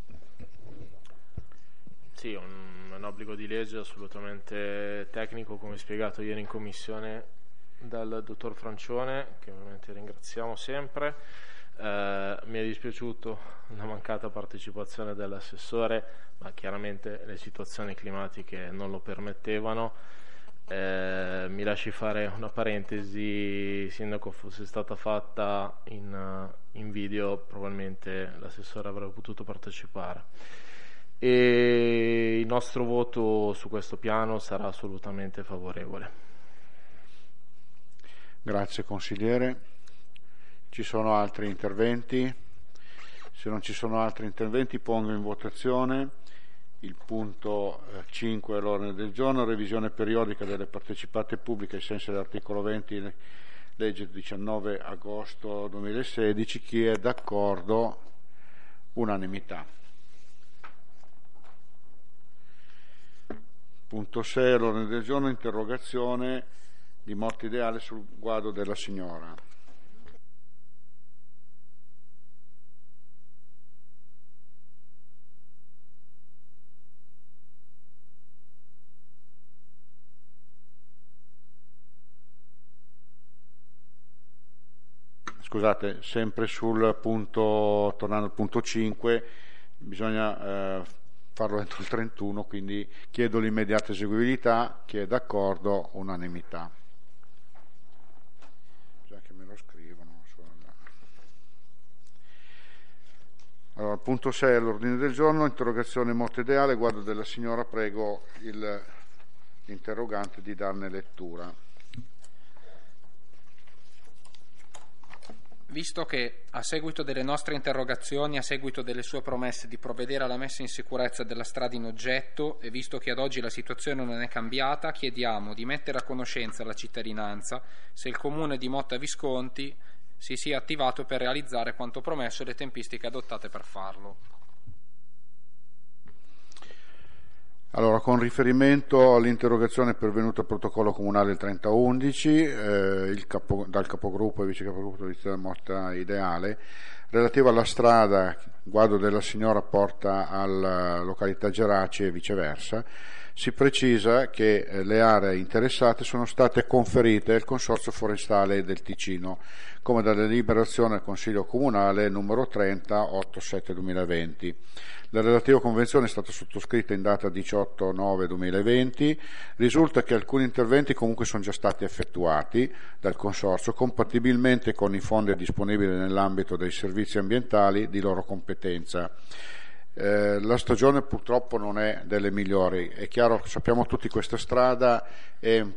Sì, un obbligo di legge assolutamente tecnico, come spiegato ieri in commissione dal dottor Francione, che ovviamente ringraziamo sempre. Mi è dispiaciuto la mancata partecipazione dell'assessore, ma chiaramente le situazioni climatiche non lo permettevano. Mi lasci fare una parentesi, Sindaco, fosse stata fatta in video probabilmente l'assessore avrebbe potuto partecipare, e il nostro voto su questo piano sarà assolutamente favorevole. Grazie consigliere. Ci sono altri interventi? Se non ci sono altri interventi pongo in votazione il punto 5 all'ordine del giorno, revisione periodica delle partecipate pubbliche ai sensi dell'articolo 20 legge 19 agosto 2016. Chi è d'accordo? Unanimità. Punto 6 all'ordine del giorno, interrogazione di morte ideale sul guado della signora. Scusate, sempre sul punto, tornando al punto 5, bisogna farlo entro il 31, quindi chiedo l'immediata eseguibilità. Chi è d'accordo? Unanimità. Già che me lo scrivono. Allora, punto 6 all'ordine del giorno, interrogazione morte ideale, guardo della signora, prego l'interrogante di darne lettura. Visto che, a seguito delle nostre interrogazioni, a seguito delle sue promesse di provvedere alla messa in sicurezza della strada in oggetto, e visto che ad oggi la situazione non è cambiata, chiediamo di mettere a conoscenza la cittadinanza se il Comune di Motta Visconti si sia attivato per realizzare quanto promesso e le tempistiche adottate per farlo. Allora, con riferimento all'interrogazione pervenuta al protocollo comunale il 30/11 dal capogruppo e vice capogruppo di Motta Ideale, relativa alla strada guado della signora porta alla località Geraci e viceversa, si precisa che le aree interessate sono state conferite al Consorzio Forestale del Ticino, come da deliberazione del Consiglio Comunale numero 30/87/2020. La relativa convenzione è stata sottoscritta in data 18/9/2020. Risulta che alcuni interventi comunque sono già stati effettuati dal Consorzio, compatibilmente con i fondi disponibili nell'ambito dei servizi ambientali di loro competenza. La stagione purtroppo non è delle migliori, è chiaro che sappiamo tutti questa strada è un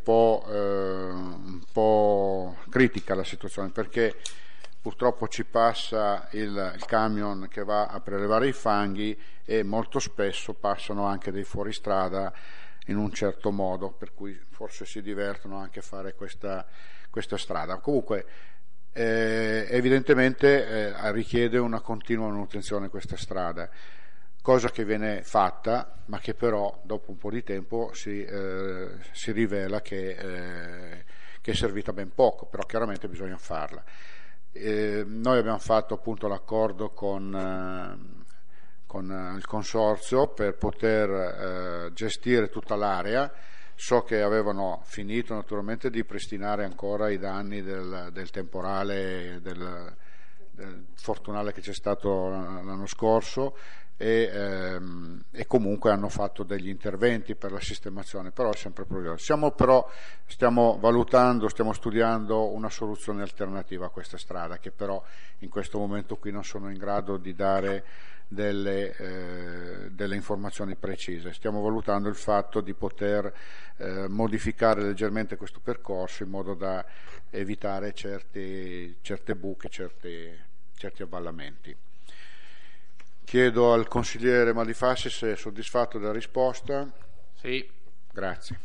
po' critica la situazione, perché purtroppo ci passa il camion che va a prelevare i fanghi e molto spesso passano anche dei fuoristrada in un certo modo, per cui forse si divertono anche a fare questa strada. Comunque evidentemente richiede una continua manutenzione questa strada, cosa che viene fatta, ma che però dopo un po' di tempo si rivela che è servita ben poco, però chiaramente bisogna farla. Noi abbiamo fatto appunto l'accordo con il consorzio per poter gestire tutta l'area. So che avevano finito naturalmente di pristinare ancora i danni del temporale, del fortunale che c'è stato l'anno scorso, e comunque hanno fatto degli interventi per la sistemazione, però è sempre problema. Stiamo valutando, stiamo studiando una soluzione alternativa a questa strada, che però in questo momento qui non sono in grado di dare delle informazioni precise. Stiamo valutando il fatto di poter modificare leggermente questo percorso in modo da evitare certe buche, certi avvallamenti. Chiedo al consigliere Malifassi se è soddisfatto della risposta. Sì. Grazie.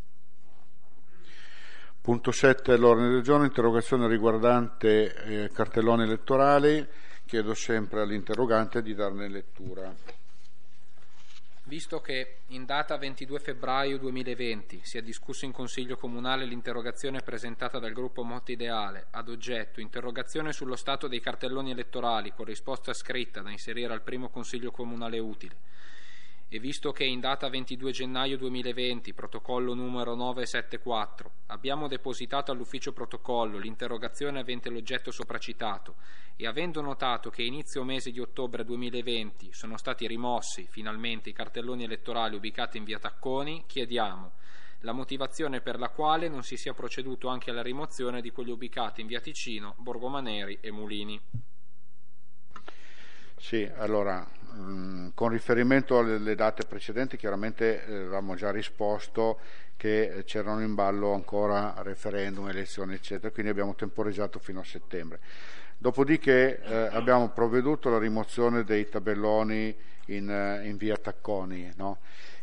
Punto 7 all'ordine del giorno, interrogazione riguardante cartelloni elettorali. Chiedo sempre all'interrogante di darne lettura. Visto che in data 22 febbraio 2020 si è discusso in Consiglio Comunale l'interrogazione presentata dal gruppo Motta Ideale ad oggetto interrogazione sullo stato dei cartelloni elettorali con risposta scritta da inserire al primo Consiglio Comunale utile, e visto che in data 22 gennaio 2020, protocollo numero 974, abbiamo depositato all'ufficio protocollo l'interrogazione avente l'oggetto sopracitato e avendo notato che a inizio mese di ottobre 2020 sono stati rimossi finalmente i cartelloni elettorali ubicati in via Tacconi, chiediamo la motivazione per la quale non si sia proceduto anche alla rimozione di quelli ubicati in via Ticino, Borgomaneri e Mulini. Sì, allora, con riferimento alle date precedenti, chiaramente avevamo già risposto che c'erano in ballo ancora referendum, elezioni, eccetera, quindi abbiamo temporeggiato fino a settembre. Dopodiché abbiamo provveduto alla rimozione dei tabelloni in via Tacconi, no?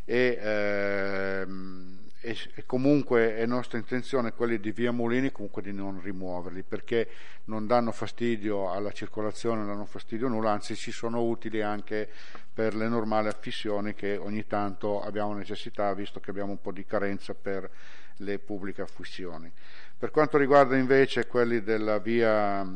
E comunque è nostra intenzione quelli di via Mulini comunque di non rimuoverli, perché non danno fastidio alla circolazione, non danno fastidio nulla, anzi ci sono utili anche per le normali affissioni che ogni tanto abbiamo necessità, visto che abbiamo un po' di carenza per le pubbliche affissioni. Per quanto riguarda invece quelli della via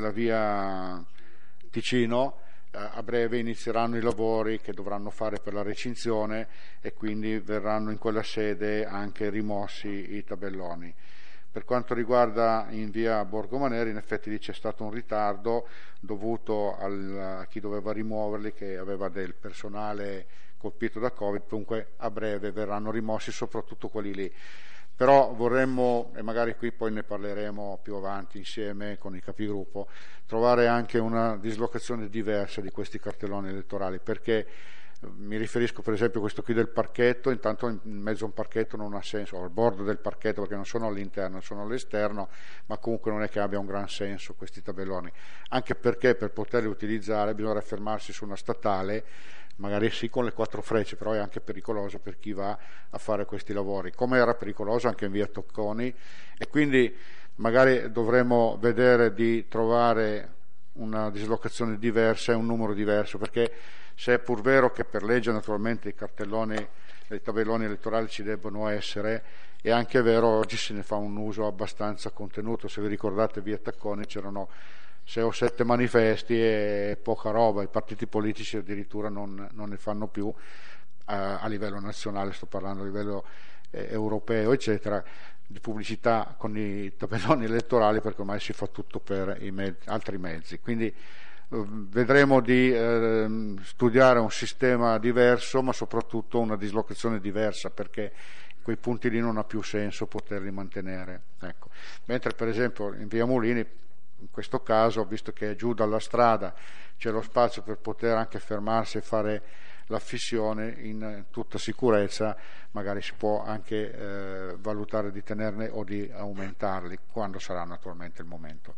Ticino, a breve inizieranno i lavori che dovranno fare per la recinzione e quindi verranno in quella sede anche rimossi i tabelloni. Per quanto riguarda in via Borgomaneri, in effetti lì c'è stato un ritardo dovuto a chi doveva rimuoverli, che aveva del personale colpito da Covid, dunque a breve verranno rimossi soprattutto quelli lì. Però vorremmo, e magari qui poi ne parleremo più avanti insieme con i capigruppo, trovare anche una dislocazione diversa di questi cartelloni elettorali, perché mi riferisco per esempio a questo qui del parchetto, intanto in mezzo a un parchetto non ha senso, o al bordo del parchetto, perché non sono all'interno, sono all'esterno, ma comunque non è che abbia un gran senso questi tabelloni, anche perché per poterli utilizzare bisogna fermarsi su una statale, magari sì con le 4 frecce, però è anche pericoloso per chi va a fare questi lavori, come era pericoloso anche in via Tacconi, e quindi magari dovremo vedere di trovare una dislocazione diversa e un numero diverso, perché se è pur vero che per legge naturalmente i tabelloni elettorali ci debbono essere, è anche vero oggi se ne fa un uso abbastanza contenuto. Se vi ricordate via Tacconi c'erano 6 o 7 manifesti e poca roba, i partiti politici addirittura non ne fanno più a livello nazionale, sto parlando a livello europeo eccetera, di pubblicità con i tabelloni elettorali, perché ormai si fa tutto per altri mezzi, quindi vedremo di studiare un sistema diverso, ma soprattutto una dislocazione diversa, perché quei punti lì non ha più senso poterli mantenere, ecco. Mentre per esempio in via Mulini, in questo caso, visto che è giù dalla strada, c'è lo spazio per poter anche fermarsi e fare l'affissione in tutta sicurezza, magari si può anche valutare di tenerne o di aumentarli, quando sarà naturalmente il momento.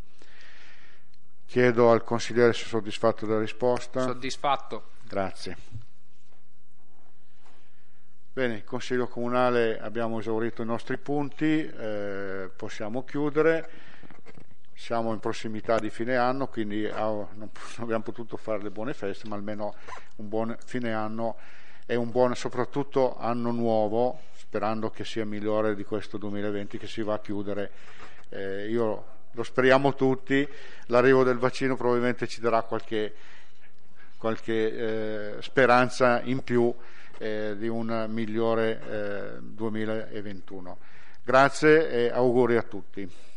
Chiedo al consigliere se è soddisfatto della risposta. Soddisfatto. Grazie. Bene, il Consiglio Comunale abbiamo esaurito i nostri punti, possiamo chiudere. Siamo in prossimità di fine anno, quindi non abbiamo potuto fare le buone feste, ma almeno un buon fine anno e un buon soprattutto anno nuovo, sperando che sia migliore di questo 2020 che si va a chiudere. Io lo speriamo tutti, l'arrivo del vaccino probabilmente ci darà qualche speranza in più di un migliore 2021. Grazie e auguri a tutti.